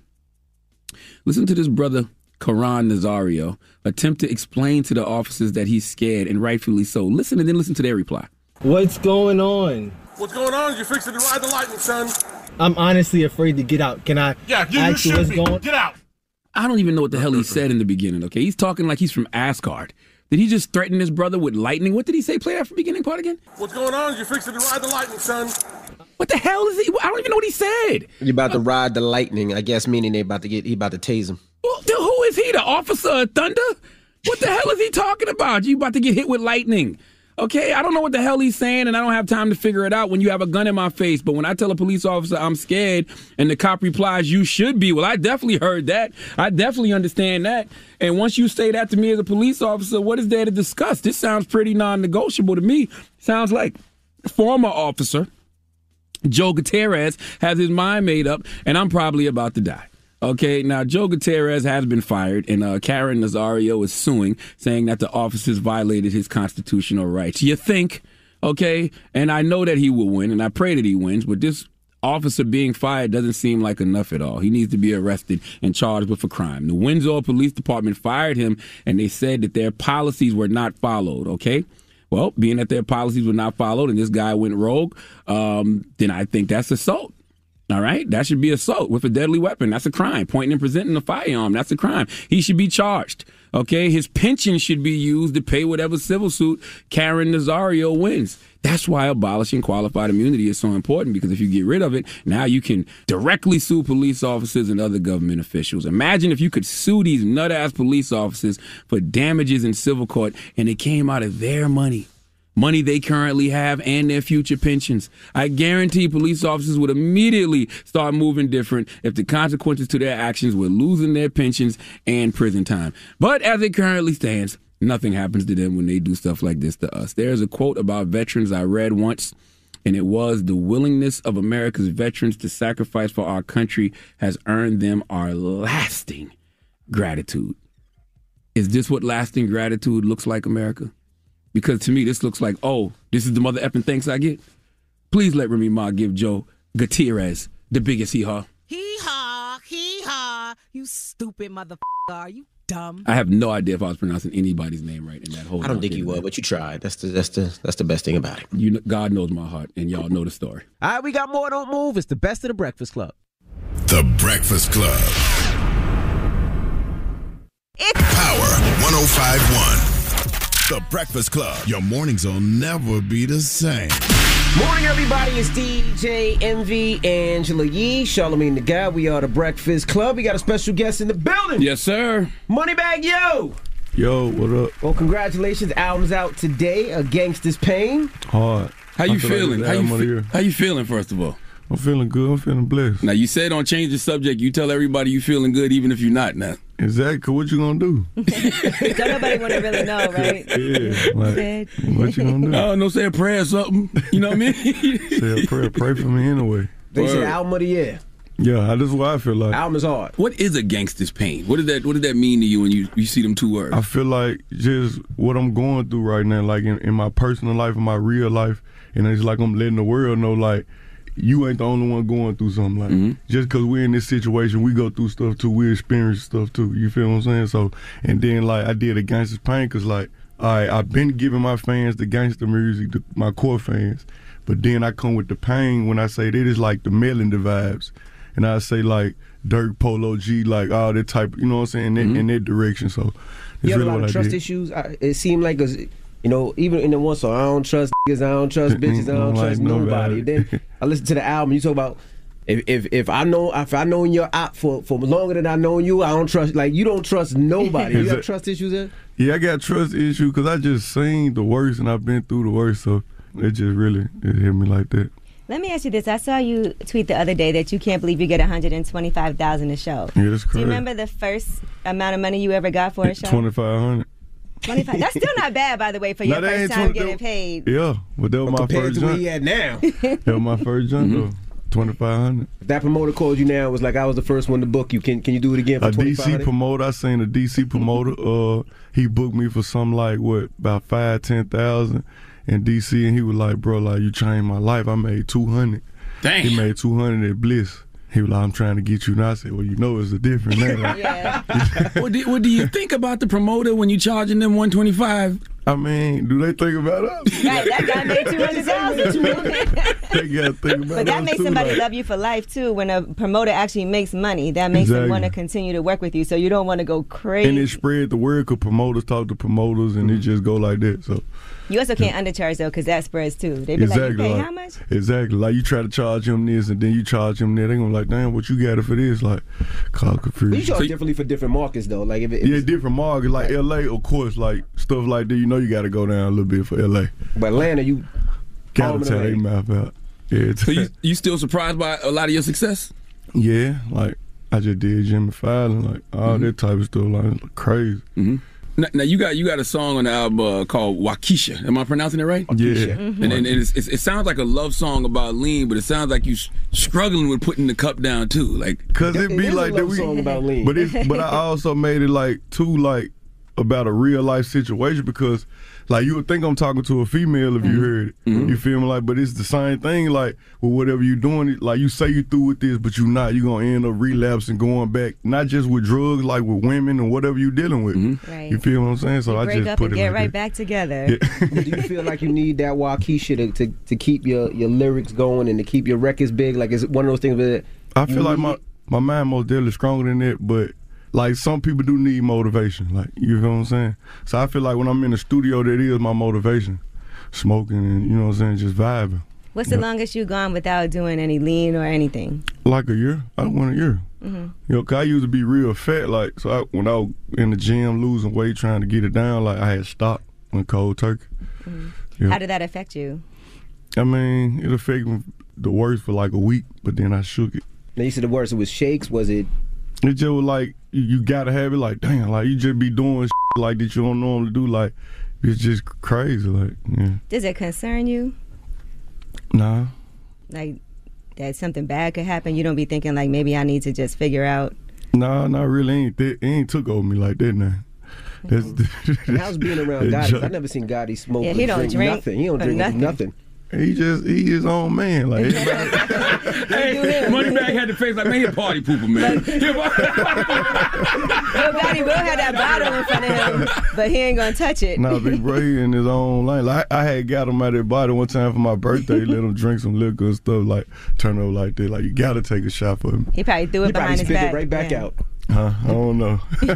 Listen to this brother, Karan Nazario, attempt to explain to the officers that he's scared, and rightfully so. Listen and then listen to their reply. What's going on? What's going on? You're fixing to ride the lightning, son. I'm honestly afraid to get out. Can I yeah, you, ask you you what's be. going on? Get out. I don't even know what the hell he said in the beginning, okay? He's talking like he's from Asgard. Did he just threaten his brother with lightning? What did he say? Play that from the beginning part again. What's going on? You're fixing to ride the lightning, son. What the hell is he? I don't even know what he said. You're about to ride the lightning, I guess, meaning they about to get, he about to tase him. Well, dude, who is he? The officer of thunder? What the hell is he talking about? You about to get hit with lightning. Okay, I don't know what the hell he's saying, and I don't have time to figure it out when you have a gun in my face. But when I tell a police officer I'm scared, and the cop replies, you should be, well, I definitely heard that. I definitely understand that. And once you say that to me as a police officer, what is there to discuss? This sounds pretty non-negotiable to me. Sounds like former officer Joe Gutierrez has his mind made up, and I'm probably about to die. Okay, now Joe Gutierrez has been fired, and uh, Karen Nazario is suing, saying that the officers violated his constitutional rights. You think? okay? And I know that he will win, and I pray that he wins, but this officer being fired doesn't seem like enough at all. He needs to be arrested and charged with a crime. The Windsor Police Department fired him, and they said that their policies were not followed, okay? Well, being that their policies were not followed and this guy went rogue, um, then I think that's assault. All right? That should be assault with a deadly weapon. That's a crime. Pointing and presenting a firearm, that's a crime. He should be charged. Okay? His pension should be used to pay whatever civil suit Karen Nazario wins. That's why abolishing qualified immunity is so important, because if you get rid of it, now you can directly sue police officers and other government officials. Imagine if you could sue these nut-ass police officers for damages in civil court and it came out of their money. Money they currently have and their future pensions. I guarantee police officers would immediately start moving different if the consequences to their actions were losing their pensions and prison time. But as it currently stands, nothing happens to them when they do stuff like this to us. There's a quote about veterans I read once, and it was, "The willingness of America's veterans to sacrifice for our country has earned them our lasting gratitude." Is this what lasting gratitude looks like, America? Because to me, this looks like, oh, this is the mother effing thanks I get. Please let Remy Ma give Joe Gutierrez the biggest hee-haw. Hee-haw, hee-haw, you stupid motherfucker. Are you dumb? I have no idea if I was pronouncing anybody's name right in that whole. I don't think you were, but you tried. That's the that's the that's the best thing about it. You, know, God knows my heart, and y'all know the story. All right, we got more. Don't move. It's the best of the Breakfast Club. The Breakfast Club. Power one oh five point one. The Breakfast Club. Your mornings will never be the same. Morning, everybody. It's D J Envy, Angela Yee, Charlamagne the Guy. We are the Breakfast Club. We got a special guest in the building. Yes, sir. Moneybagg Yo. Yo, what up? Well, congratulations. Album's out today. A Gangsta's Pain. Hard. How you I feel feeling? Like how, you fe- fe- how you feeling, first of all? I'm feeling good. I'm feeling blessed. Now, you said don't change the subject. You tell everybody you feeling good even if you're not now. Exactly. What you gonna do? Don't nobody want to really know, right? Yeah. Like, what you gonna do? I don't know, say a prayer or something. You know what I mean? Say a prayer. Pray for me anyway. They said album of the year. Yeah, that's what I feel like. Album is hard. What is a gangster's pain? What did that What did that mean to you when you, you see them two words? I feel like just what I'm going through right now, like in, in my personal life, in my real life, and it's like I'm letting the world know, like, you ain't the only one going through something. Like, mm-hmm. just because we're in this situation, we go through stuff too. We experience stuff too. You feel what I'm saying? So, and then like I did a Gangsta's Pain because like, all right, I've been giving my fans the gangster music, the, my core fans, but then I come with the pain when I say that it's like the Melody vibes, and I say like Dirk, Polo G, like all that type. You know what I'm saying? In, mm-hmm. that, in that direction. So, it's you have really a lot what of I trust did. issues. I, it seemed like a, you know, even in the one song, I don't trust niggas, I don't trust bitches, I don't like trust nobody. nobody. Then I listened to the album. You talk about if if if I know if I known your op for for longer than I known you, I don't trust. Like you don't trust nobody. You have trust issues there? Yeah, I got trust issues because I just seen the worst and I've been through the worst. So it just really it hit me like that. Let me ask you this. I saw you tweet the other day that you can't believe you get one hundred twenty-five thousand dollars a show. Yeah, that's crazy. Do you remember the first amount of money you ever got for a show? twenty-five hundred. twenty-five. That's still not bad, by the way, for your No, that first ain't time twenty getting paid. Yeah, but that was But my compared first to where jump. he at now. That was my first jump Mhm. though. twenty-five hundred. If that promoter called you now, it was like I was the first one to book you. Can can you do it again for A D twenty-five C hundred? promoter, I seen a D C promoter. Uh, he booked me for something like what, about five, ten thousand in D C, and he was like, "Bro, like you changed my life. I made two hundred. Dang. He made two hundred at Bliss." He was like, "I'm trying to get you." And I said, "Well, you know, it's a different now." Yeah. what, do, what do you think about the promoter when you charging them one twenty-five? I mean, do they think about us? Right, that guy made two hundred thousand dollars. They gotta think about But that us makes too, somebody like- love you for life, too. When a promoter actually makes money, that makes them Exactly. want to continue to work with you. So you don't want to go crazy. And it spread the word because promoters talk to promoters, and it just go like that. So You also can't undercharge, though, because that spreads, too. They be exactly, like, you pay like, how much? Exactly. Like you try to charge him this, and then you charge him that. They gonna be like, damn, what you got it for this? Like, call But you confusion. charge differently for different markets though. Like if it, if Yeah, it's- different markets. Like L A, of course, like stuff like that. You know, you got to go down a little bit for L A. But Atlanta, you gotta home and tell away. their mouth out. Yeah, So you you still surprised by a lot of your success? yeah. Like I just did Jimmy Fallon, like all Mm-hmm. that type of stuff, like crazy. Mm-hmm. Now, now you got you got a song on the album uh, called Waukesha. Am I pronouncing it right? Yeah. Mm-hmm. And, and, and it's, it's, it sounds like a love song about lean, but it sounds like you s- struggling with putting the cup down too. Like, Cause it be is a like that. love We, song about lean. but it's but I also made it like too like about a real life situation because, like, you would think I'm talking to a female if you heard it. Mm-hmm. You feel me? Like, but it's the same thing. Like, with whatever you're doing, like you say you through with this, but you not. You're gonna end up relapsing, going back, not just with drugs, like with women and whatever you're dealing with. Mm-hmm. Right. You feel what I'm saying? So You I break just up put and it get like right that. back together. Do you feel like you need that Waukesha to, to, to keep your, your lyrics going and to keep your records big? Like, is it one of those things that I feel you like need my, it? my mind most definitely stronger than that, but like some people do need motivation. Like, you feel what I'm saying? So I feel like when I'm in the studio, that is my motivation. Smoking and, you know what I'm saying, just vibing. What's the longest you gone without doing any lean or anything? Like a year. I went a year. Mm-hmm. You know, 'cause I used to be real fat. Like, so I, when I was in the gym losing weight, trying to get it down, like I had stopped when cold turkey. Mm-hmm. Yeah. How did that affect you? I mean, it affected me the worst for like a week, but then I shook it. Now you said the worst. It was shakes. Was it? It just was like, you, you gotta have it like, damn, like you just be doing shit like that you don't normally do. Like, it's just crazy. Like, yeah. Does it concern you? Nah. Like that something bad could happen? You don't be thinking like maybe I need to just figure out. Nah, not really. Ain't that, it ain't took over me like that now. That's, And how's being around that's Gotti? just- I never seen Gotti smoke. Yeah, he or don't drink, drink nothing. He don't or drink nothing. nothing. He just he his own man. Like everybody, Hey, Moneybag had the face like, man, he a party pooper, man. He a party- Well, Gotti will have that bottle in front of him, but he ain't gonna touch it. nah, Big Bro, he in his own lane. Like I, I had got him out of body one time for my birthday. Let him drink some liquor and stuff. Like turn up like that. Like you gotta take a shot for him. He probably threw it He behind probably his spit back. it right back Yeah. out. Huh? I don't know.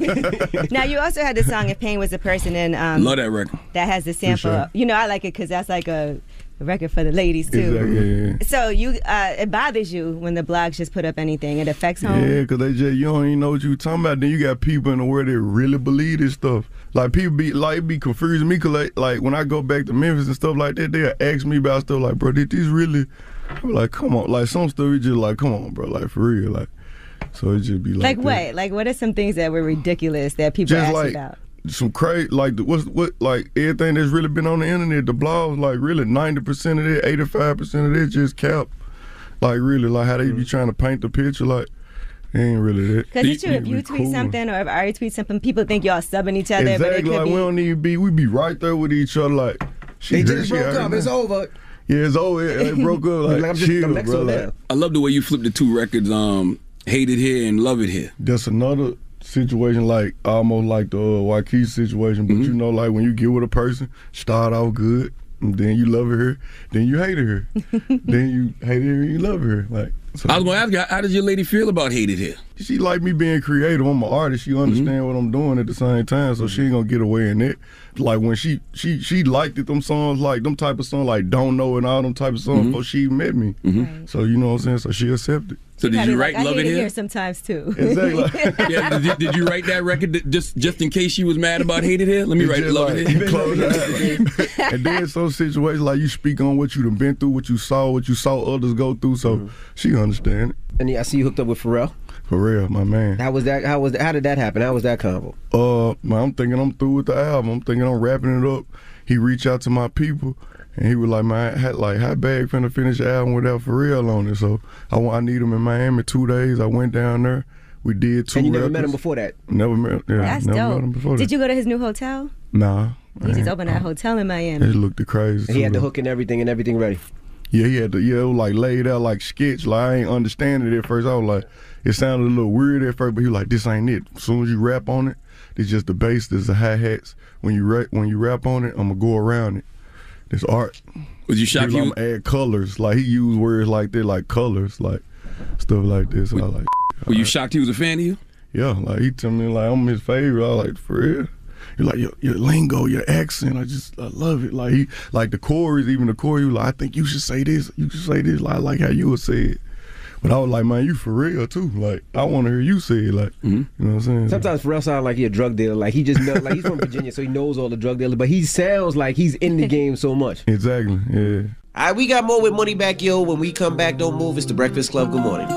Now you also had the song "If Pain Was a Person" and um, Love that record. that has the sample. sure. You know, I like it because that's like a, a record for the ladies too. Exactly. Yeah, yeah. So you, uh, it bothers you when the blogs just put up anything. It affects home. Yeah, because they just, you don't even know what you talking about. Then you got people in the world that really believe this stuff. Like, people be, like, it be confusing me because, like, like, when I go back to Memphis and stuff like that, they'll ask me about stuff like, bro, did these really, I'm like, come on. Like, some stuff, you just like, come on, bro, like, for real. Like, so it just be like Like that. what? Like what are some things that were ridiculous that people Just ask like about? some crazy, like the, what's what, like everything that's really been on the internet, the blogs, like really ninety percent of it, eighty-five percent of it just cap. Like really, like how they be trying to paint the picture, like it ain't really that. Because it's true, if It you be tweet cool. something or if Ari tweets something, people think y'all subbing each other, but it Exactly, could like be. we don't need to be, we be right there with each other, like she They good, just she broke already up. know. It's over. Yeah, it's over. They broke up. Like, Like, I'm just- chill, I'm next bro. on Like, down. I love the way you flip the two records, um, Hate It Here and Love It Here. that's another situation, like almost like the uh, Waukesha situation. But Mm-hmm. you know, like when you get with a person, start off good, and then you love her, then you hate her, then you hate her, and you love her. Like, so I was going to ask you, how does your lady feel about Hate It Here? she like me being creative. I'm an artist. She understand Mm-hmm. what I'm doing at the same time, so she ain't gonna get away in it. Like when she she she liked it, them songs, like them type of songs, like Don't Know and all them type of songs Mm-hmm. before she even met me. So you know what I'm saying. So she accepted. So did Probably you write like, I Love hate It it Here? here sometimes too. Exactly. Yeah, did, you- did you write that record that- just just in case she was mad about Hate It Here? Let me It's write just Love like, It Here. close your eyes. And then some situations like you speak on what you done been through, what you saw, what you saw others go through, so Mm-hmm. she understand it. And yeah, I see you hooked up with Pharrell. For real, my man. How was that? How was that, how did that happen? How was that convo? Uh, man, I'm thinking I'm through with the album. I'm thinking I'm wrapping it up. He reached out to my people, and he was like, "Man, I had, like, how bad finna finish the album without Pharrell on it?" So I, want- I need him in Miami two days. I went down there. We did two. And you never records. met him before that? Never met. Yeah, That's never dope. met him before Did that. you go to his new hotel? Nah. He just man. opened that hotel in Miami. It looked crazy. He too, had the though. hook and everything and everything ready. Yeah, he had to, yeah, it was like laid out like sketch. Like I ain't understand it at first. I was like, it sounded a little weird at first, but he was like, this ain't it. As soon as you rap on it, it's just the bass, there's the hi-hats. When you rap, when you rap on it, I'm gonna go around it. It's art. Was you shocked He you- was like, add colors. Like he used words like that, like colors, like stuff like this. So I was like, Were you shocked he was a fan of you? yeah, like he told me like I'm his favorite. I was like, for real. You're like your, your lingo, your accent. I just I love it. Like he, like the chorus, even the chorus. He was like, I think you should say this. You should say this. Like I like how you would say it. But I was like, man, you for real too. Like I want to hear you say it. Like Mm-hmm. you know what I'm saying? Sometimes Pharrell sounds like he a drug dealer. Like he just know, like he's from Virginia, so he knows all the drug dealers. But he sounds like he's in the game so much. Exactly. Yeah. All right, we got more with Moneybag Yo. When we come back, don't move. It's the Breakfast Club. Good morning.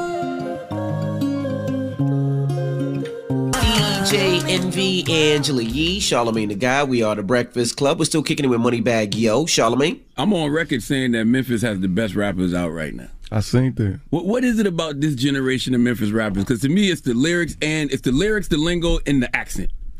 D J Envy, Angela Yee, Charlamagne the Guy. We are the Breakfast Club. We're still kicking it with Moneybag Yo. Charlamagne. I'm on record saying that Memphis has the best rappers out right now. I seen that. What What is it about this generation of Memphis rappers? Because to me, it's the lyrics and it's the lyrics, the lingo, and the accent.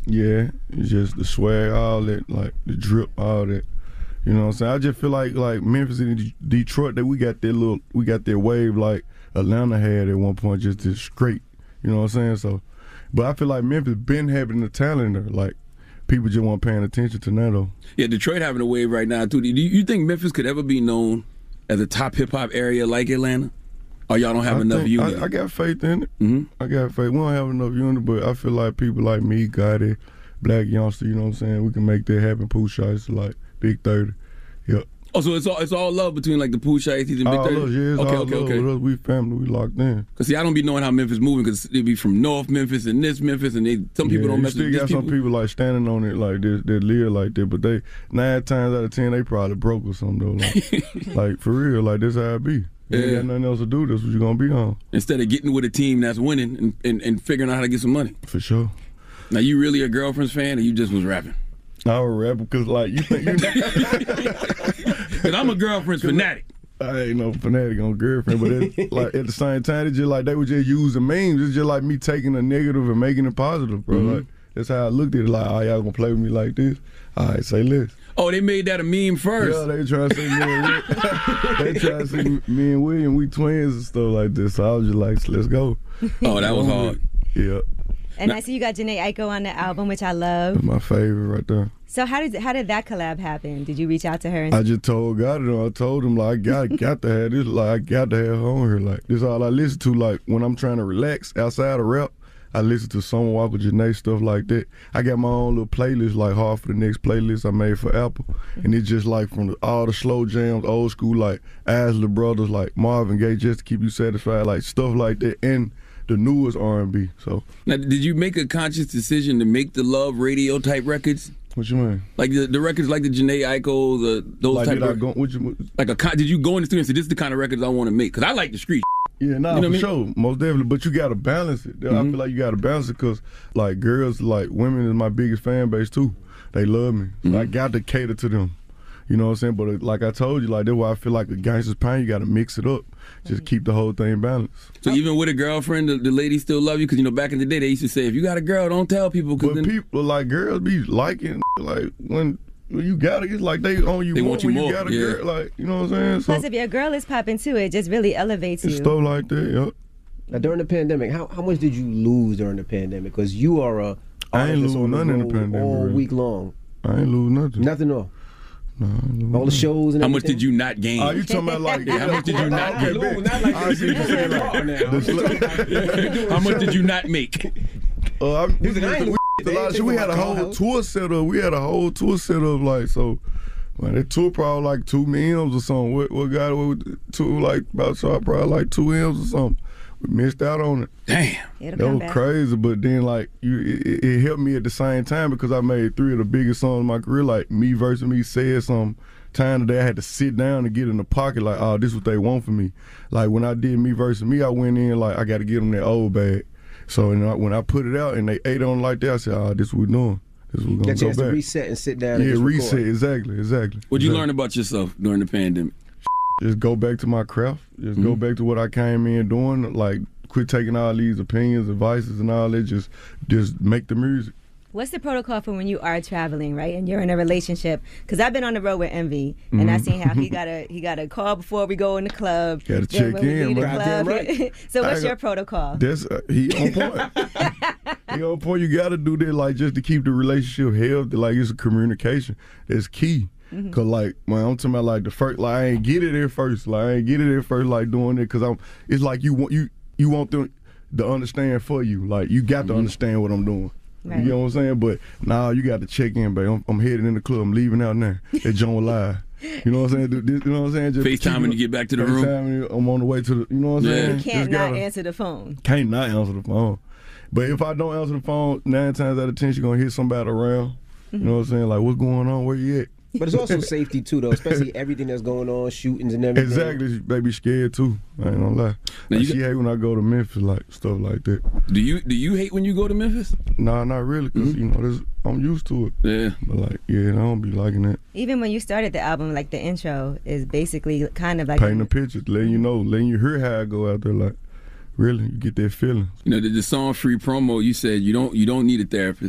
Yeah, it's just the swag, all that, like the drip, all that. You know what I'm saying? I just feel like like Memphis and D- Detroit, that we got that little, we got that wave like Atlanta had at one point, just this straight. You know what I'm saying? So, but I feel like Memphis been having the talent there. Like people just weren't paying attention to that though. Yeah, Detroit having a wave right now too. Do you, you think Memphis could ever be known as a top hip hop area like Atlanta? Or y'all don't have I enough think- unity? I, I got faith in it. Mm-hmm. I got faith. We don't have enough unity, but I feel like people like me, Gotti, Black Youngster, you know what I'm saying? We can make that happen. Pooh Shiesty, like Big thirty. Yep. Oh, so it's all it's all love between like the Pooh Shiesties and Big All thirty? love, yeah, it's okay, all okay, love. okay. With us, we family, we locked in. Cause see, I don't be knowing how Memphis moving because they be from North Memphis and this Memphis and they some people Yeah, don't you mess still with got these some people. people like standing on it like this, that live like that, but they nine times out of ten they probably broke or something though. Like, like for real, like this how it be. You ain't Yeah. got nothing else to do. That's what you gonna be on. Instead of getting with a team that's winning and, and, and figuring out how to get some money. For sure. Now you really a Girlfriend's fan or you just was rapping? I was rapping because like you think you Cause I'm a Girlfriend's fanatic. I ain't no fanatic on Girlfriend, but it's, like at the same time, it's just like they were just using memes. It's just like me taking a negative and making it positive, bro. Mhm. Like that's how I looked at it. Like, oh, y'all gonna play with me like this? All right, say less. Oh, they made that a meme first. Yeah, they trying to say me and William, they trying to say me and William, we twins and stuff like this. So I was just like, let's go. Oh, that was hard. Yeah, And I see you got Janae Aiko on the album, which I love. that's my favorite right there. So how did how did that collab happen? Did you reach out to her? And I just told God, it. I told him like I got got to have this, like I got to have her on here. Like this is all I listen to. Like when I'm trying to relax outside of rap, I listen to Summer Walker, Janae, stuff like that. I got my own little playlist, like Hard for the Next playlist I made for Apple, and it's just like from the, all the slow jams, old school, like Isley Brothers, like Marvin Gaye, just to keep you satisfied, like stuff like that, and the newest R and B. So Now, did you make a conscious decision to make the love radio type records? What you mean? Like the, the records like the Janae Aiko, the those Like, type did of I go- what you- like a con- did you go in the studio and say this is the kind of records I want to make? Because I like the street. Yeah, nah, You know for what I mean? sure, most definitely. But you gotta balance it. I Mhm. feel like you gotta balance it because, like, girls, like women, is my biggest fan base too. They love me, so I got to cater to them. You know what I'm saying? But uh, like I told you, like that's why I feel like a gangster's pain. You gotta mix it up, just keep the whole thing balanced. So even with a girlfriend, the, the ladies still love you because you know back in the day they used to say if you got a girl, don't tell people. Cause But then people like girls be liking like when. when you got it, it's like they own you They more want you when more, you got a yeah. girl. Like, you know what I'm saying? So plus, if your girl is popping too, it just really elevates you. it's stuff like that, yeah. Now, during the pandemic, how, how much did you lose during the pandemic? Because you are a I ain't artist lose on the nothing in the road pandemic, all really. week long. I ain't lose nothing. Nothing at all. No, I ain't lose All the shows and How much everything? did you not gain? Oh, you talking about like Yeah, how much did you not Okay, gain? bet. Not like I see what you're saying, like, How much did you not make? Uh, I, we, like, I ain't we, lose- a lot of they shit. We ain't had a taking my whole car house. tour set up. We had a whole tour set up, like, so, man, that tour probably like two M's or something. What, what got away with two, like, about so probably like two M's or something. We missed out on it. Damn. It'll That come was back. crazy, but then, like, you, it, it helped me at the same time because I made three of the biggest songs of my career, like, Me Versus Me, Said Something. Time today I had to sit down and get in the pocket, like, oh, this is what they want from me. Like, when I did Me Versus Me, I went in, like, I got to get them that old bag. So and I, when I put it out and they ate on it like that, I said, oh, this is what we're doing. This is what we're Get going a to go chance to back. reset and sit down. Yeah, and just reset, record. exactly, exactly. What'd you Exactly. learn about yourself during the pandemic? Just go back to my craft. Just go Mhm. back to what I came in doing. Like, quit taking all these opinions, advices, and all that. Just, just make the music. What's the protocol for when you are traveling, right? And you're in a relationship? Because I've been on the road with Envy, and Mhm. I seen how he got a he got a call before we go in the club. Gotta then check when we in, leave the bro. club. Goddamn right. So what's I your got- protocol? That's uh, he on point. he on point. You got to do that, like, just to keep the relationship healthy. Like, it's a communication. That's key. Mhm. Cause like, man, I'm talking about like the first. Like, I ain't get it at first. Like, I ain't get it at first. Like doing it, cause I'm. It's like you want you you want them to understand for you. Like, you got to understand what I'm doing. Right. You know what I'm saying? But now you got to check in, babe. I'm, I'm heading in the club. I'm leaving out now. That John live. You know what I'm saying? Do this- You know what I'm saying? Just FaceTime keep when it- you get back to the room. FaceTime, I'm on the way to the. You know what I'm Yeah. saying? You can't Just not gotta- answer the phone. Can't not answer the phone. But if I don't answer the phone, nine times out of ten, you're gonna hit somebody around. You know what I'm saying? Like, what's going on? Where you at? But it's also safety too, though, especially everything that's going on, shootings and everything. Exactly. They be scared too. I ain't gonna lie. Now Like, you she hate when I go to Memphis, like stuff like that. Do you do you hate when you go to Memphis? Nah, not really, because you know this, I'm used to it. Yeah. But like, yeah, I don't be liking that. Even when you started the album, like the intro is basically kind of like Painting the pictures, letting you know, letting you hear how I go out there. Like, really, you get that feeling. You know, the, the song "Free Promo." You said you don't you don't need a therapist,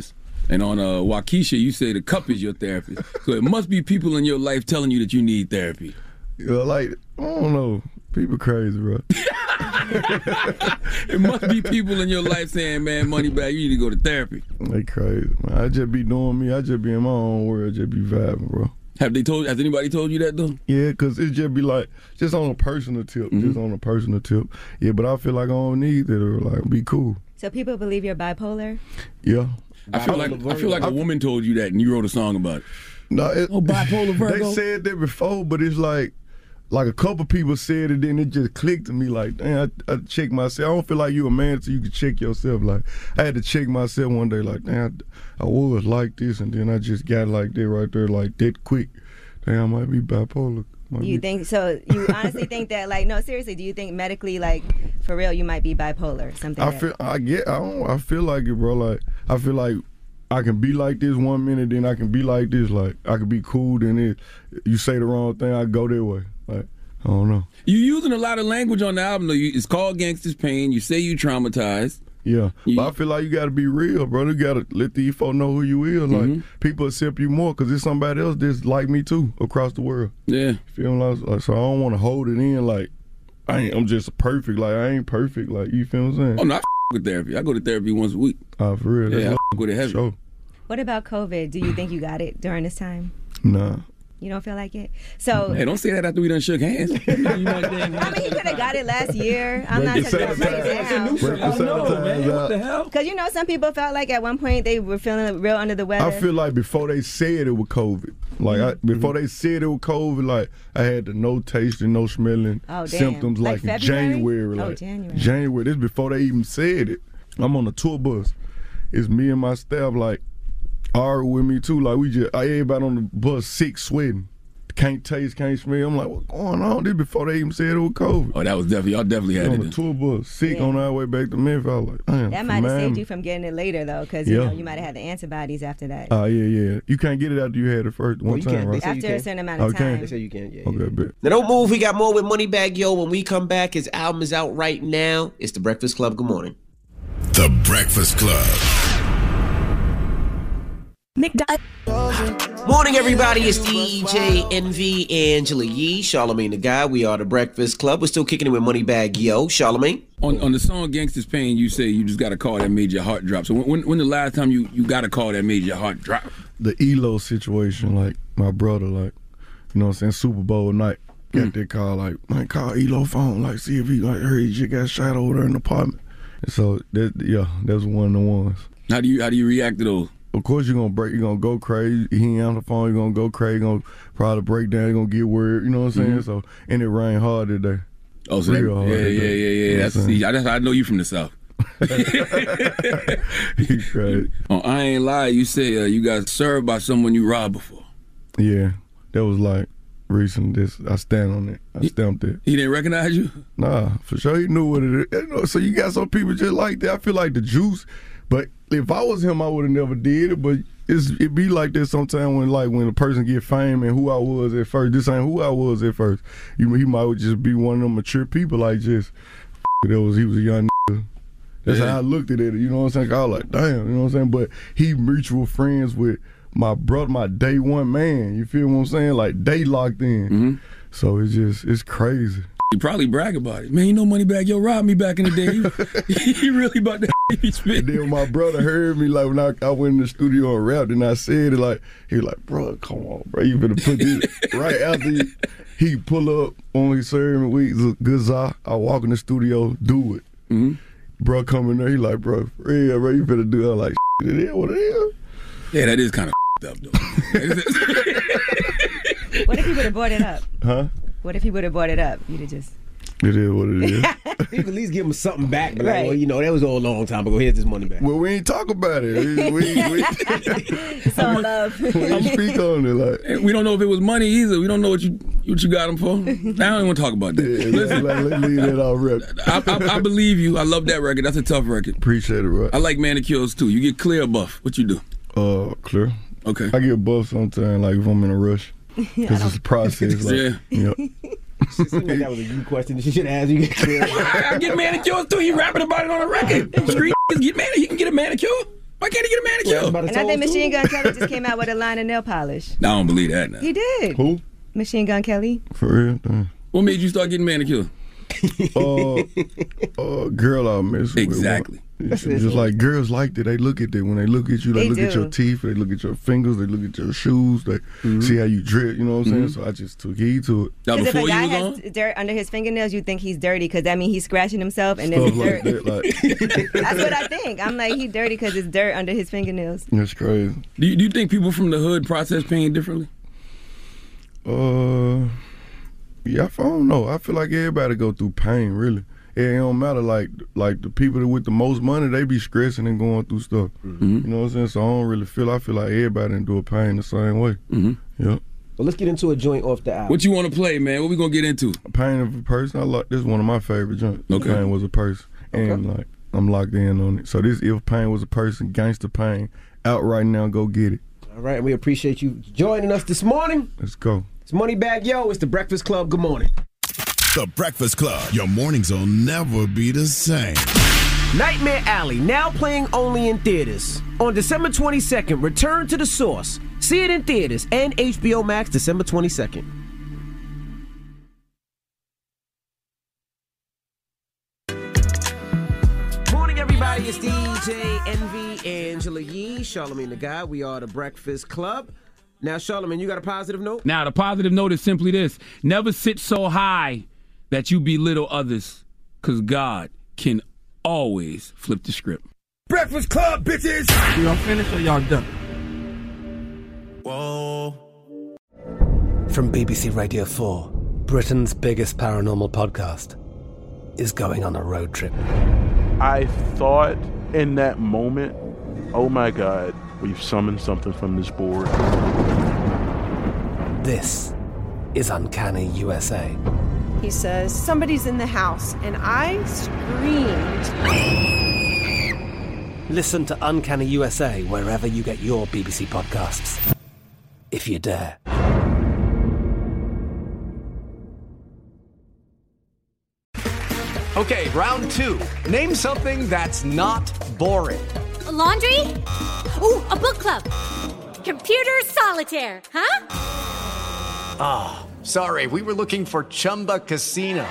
And on uh, Waukesha, you say the cup is your therapy. So it must be people in your life telling you that you need therapy. Yeah, like, I don't know. People crazy, bro. It must be people in your life saying, man, money back, you need to go to therapy. They crazy, man. I just be doing me. I just be in my own world, just be vibing, bro. Have they told? Has anybody told you that though? Yeah, because it just be like, just on a personal tip, Mm-hmm. just on a personal tip. Yeah, but I feel like I don't need it or like be cool. So people believe you're bipolar? Yeah. I feel like I feel like a woman told you that and you wrote a song about it. No, it, oh, bipolar Virgo. They said that before, but it's like, like a couple people said it, then it just clicked to me. Like, damn, I, I checked myself. I don't feel like you a man until you can check yourself. Like, I had to check myself one day. Like, damn, I was like this, and then I just got like that right there, like that quick. Damn, I might be bipolar. Might You be. think so? You honestly think that, like, no, seriously, do you think medically, like, for real, you might be bipolar? Something. I that- feel, I get, I don't, I feel like it, bro. Like, I feel like I can be like this one minute, then I can be like this. Like, I can be cool, then it, you say the wrong thing, I go that way. Like, I don't know. You using a lot of language on the album though. You, it's called Gangsta's Pain. You say you traumatized. Yeah, but I feel like you got to be real, bro. You got to let these folk know who you is. Like, Mhm. people accept you more because there's somebody else that's like me too across the world. Yeah. Feel like, like so I don't want to hold it in like I ain't, I'm just perfect. Like, I ain't perfect. Like, you feel what I'm saying? Oh no, I f- with therapy. I go to therapy once a week. Oh, for real? Yeah, I That's f- with it heavy. Sure. What about COVID? Do you think you got it during this time? Nah. You don't feel like it? So Hey, don't say that after we done shook hands. I mean, he could have got it last year. I'm not Break the telling you right sanitizer. Break the now. sanitizer out. hell? Because you know, some people felt like at one point they were feeling real under the weather. I feel like before they said it was COVID, like I, Mm-hmm. before they said it was COVID, like I had the no tasting, no smelling Oh, damn. symptoms Like like, in February? January. Oh, Like January. January. This before they even said it. I'm on a tour bus. It's me and my staff like are with me too. Like we just everybody on the bus sick, sweating. Can't taste, can't smell. I'm like, what's going on? This before they even said it was COVID. Oh, that was definitely y'all definitely had on it. the then. tour bus, sick Yeah. on our way back to Memphis. I was like, damn. That from might have saved Miami. you from getting it later, though, because you Yeah. know you might have had the antibodies after that. Oh, yeah, yeah. You can't get it after you had it first one you time, can. They right? say you After can. a certain amount of Okay. time. They say you can, yeah. Okay, bet. Now don't move. We got more with Moneybag Yo. When we come back, his album is out right now. It's The Breakfast Club. Good morning. The Breakfast Club. Morning, everybody. It's D J Envy, Angela Yee, Charlamagne the Guy. We are The Breakfast Club. We're still kicking it with Moneybag Yo. Charlamagne. On on the song Gangsta's Pain, you say you just got a call that made your heart drop. So when when, when the last time you, you got a call that made your heart drop? The E L O situation, like my brother, like, you know what I'm saying, Super Bowl night, got Mm. that call, like, man, call E L O phone, like, see if he, like, heard he just got shot over there in the apartment. And so, that, yeah, that's one of the ones. How do you how do you react to those? Of course, you're gonna break, you're gonna go crazy. He ain't on the phone, you're gonna go crazy, you're gonna probably break down, you're gonna get worried, you know what I'm saying? Mhm. So, and it rained hard today. Oh, so that, Real hard yeah, yeah, today. yeah, yeah. You know That's what I'm see, I, that's, I know you from the South. He crazy. Oh, I ain't lie. You say uh, you got served by someone you robbed before. Yeah, that was like recent. This I stand on it. I stamped it. He didn't recognize you? Nah, for sure he knew what it is. You know, so you got some people just like that. I feel like the juice, but if I was him, I would have never did it. But it's it be like this sometimes when like when a person get fame and who I was at first. This ain't who I was at first. You he might just be one of them mature people like just that was he was a young nigga. That's Yeah. how I looked at it. You know what I'm saying? I was like, damn, you know what I'm saying? But he mutual friends with my brother, my day one man. You feel what I'm saying? Like they locked in. Mm-hmm. So it's just it's crazy. You probably brag about it. Man, you know Moneybag Yo robbed me back in the day. He, he really about that he spit. And then when my brother heard me, like when I, I went in the studio and rapped, and I said it, like he was like, "Bro, come on, bro, you better put this." Right after he, he pull up, only serving weeks, good za. I walk in the studio, do it. Mm-hmm. Bro, come in there, he like, "Bro, for real, bro, you better do it." I'm like, "It is what it is." Yeah, that is kind of up though. What if he would have brought it up? Huh? What if he would have brought it up? You'd have just. It is what it is. You can at least give him something back. But like, Right. well, you know, that was all a long time ago. Here's this money back. Well, we ain't talk about it. We, we, we, It's all love. we ain't speak on it. Like, And we don't know if it was money either. We don't know what you what you got him for. I don't even want to talk about that. yeah, Listen, like, let's leave that off rep. I, I, I believe you. I love that record. That's a tough record. Appreciate it, bro. I like manicures too. You get clear or buff. What you do? Uh, clear. Okay. I get buff sometimes, like if I'm in a rush, because it's a process. Like, Yeah. You know, She seemed like that was a you question that she should ask. You get clear. I get manicures too. He rapping about it on a record. Street niggas get manicure. You can get a manicure. Why can't he get a manicure? And I think Machine Gun Kelly just came out with a line of nail polish. I don't believe that now. He did. Who? Machine Gun Kelly. For real? Damn. What made you start getting manicure? uh, uh, girl I miss. Exactly. It's just like girls like that. They look at that when they look at you. They, They look at do. your teeth. They look at your fingers. They look at your shoes. They Mm-hmm. see how you drip. You know what I'm saying? Mhm. So I just took heed to it. Now, Because if a guy has dirt under his fingernails, you think he's dirty because that means he's scratching himself and then Stuff it's like dirt. that, like, That's what I think. I'm like, he dirty because it's dirt under his fingernails. that's crazy. Do you, do you think people from the hood process pain differently? Uh, yeah, I don't know. I feel like everybody go through pain. Really, it don't matter. Like like the people that with the most money, they be stressing and going through stuff. Mm-hmm. You know what I'm saying? So I don't really feel. I feel like everybody endure pain the same way. Mm-hmm. Yep. Well, let's get into a joint off the album. What you want to play, man? What we gonna get into? Pain of a Person. I like this is one of my favorite joints. Okay. Pain was a person, and like I'm locked in on it. So this If Pain Was a Person, Gangsta Pain, out right now. Go get it. All right, we appreciate you joining us this morning. Let's go. It's Moneybag Yo. It's the Breakfast Club. Good morning. The Breakfast Club. Your mornings will never be the same. Nightmare Alley, now playing only in theaters. On December twenty-second, return to the source. See it in theaters and H B O Max December twenty-second. Morning, everybody. It's D J Envy, Angela Yee, Charlamagne the Guy. We are the Breakfast Club. Now, Charlamagne, you got a positive note? Now, the positive note is simply this. Never sit so high that you belittle others, because God can always flip the script. Breakfast Club, bitches! Y'all finished or y'all done? Whoa. From B B C Radio four, Britain's biggest paranormal podcast is going on a road trip. I thought in that moment, oh my God, we've summoned something from this board. This is Uncanny U S A. He says, somebody's in the house, and I screamed. Listen to Uncanny U S A wherever you get your B B C podcasts, if you dare. Okay, round two. Name something that's not boring. A laundry? Ooh, a book club. Computer solitaire, huh? Ah, oh, sorry, we were looking for Chumba Casino.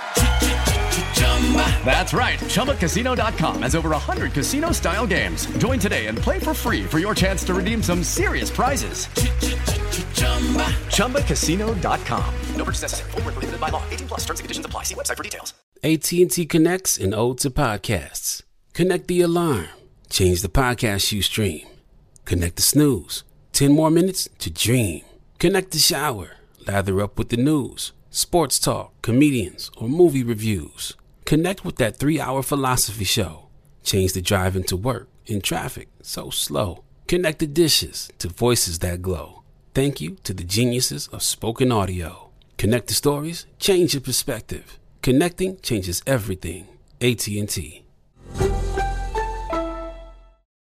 That's right, Chumba Casino dot com has over one hundred casino-style games. Join today and play for free for your chance to redeem some serious prizes. Chumba Casino dot com. No purchase necessary. Void where prohibited by law. eighteen plus terms and conditions apply. See website for details. A T and T connects an ode to podcasts. Connect the alarm. Change the podcast you stream. Connect the snooze. Ten more minutes to dream. Connect the shower. Lather up with the news, sports talk, comedians, or movie reviews. Connect with that three-hour philosophy show. Change the drive into work in traffic so slow. Connect the dishes to voices that glow. Thank you to the geniuses of spoken audio. Connect the stories, change your perspective. Connecting changes everything. A T and T.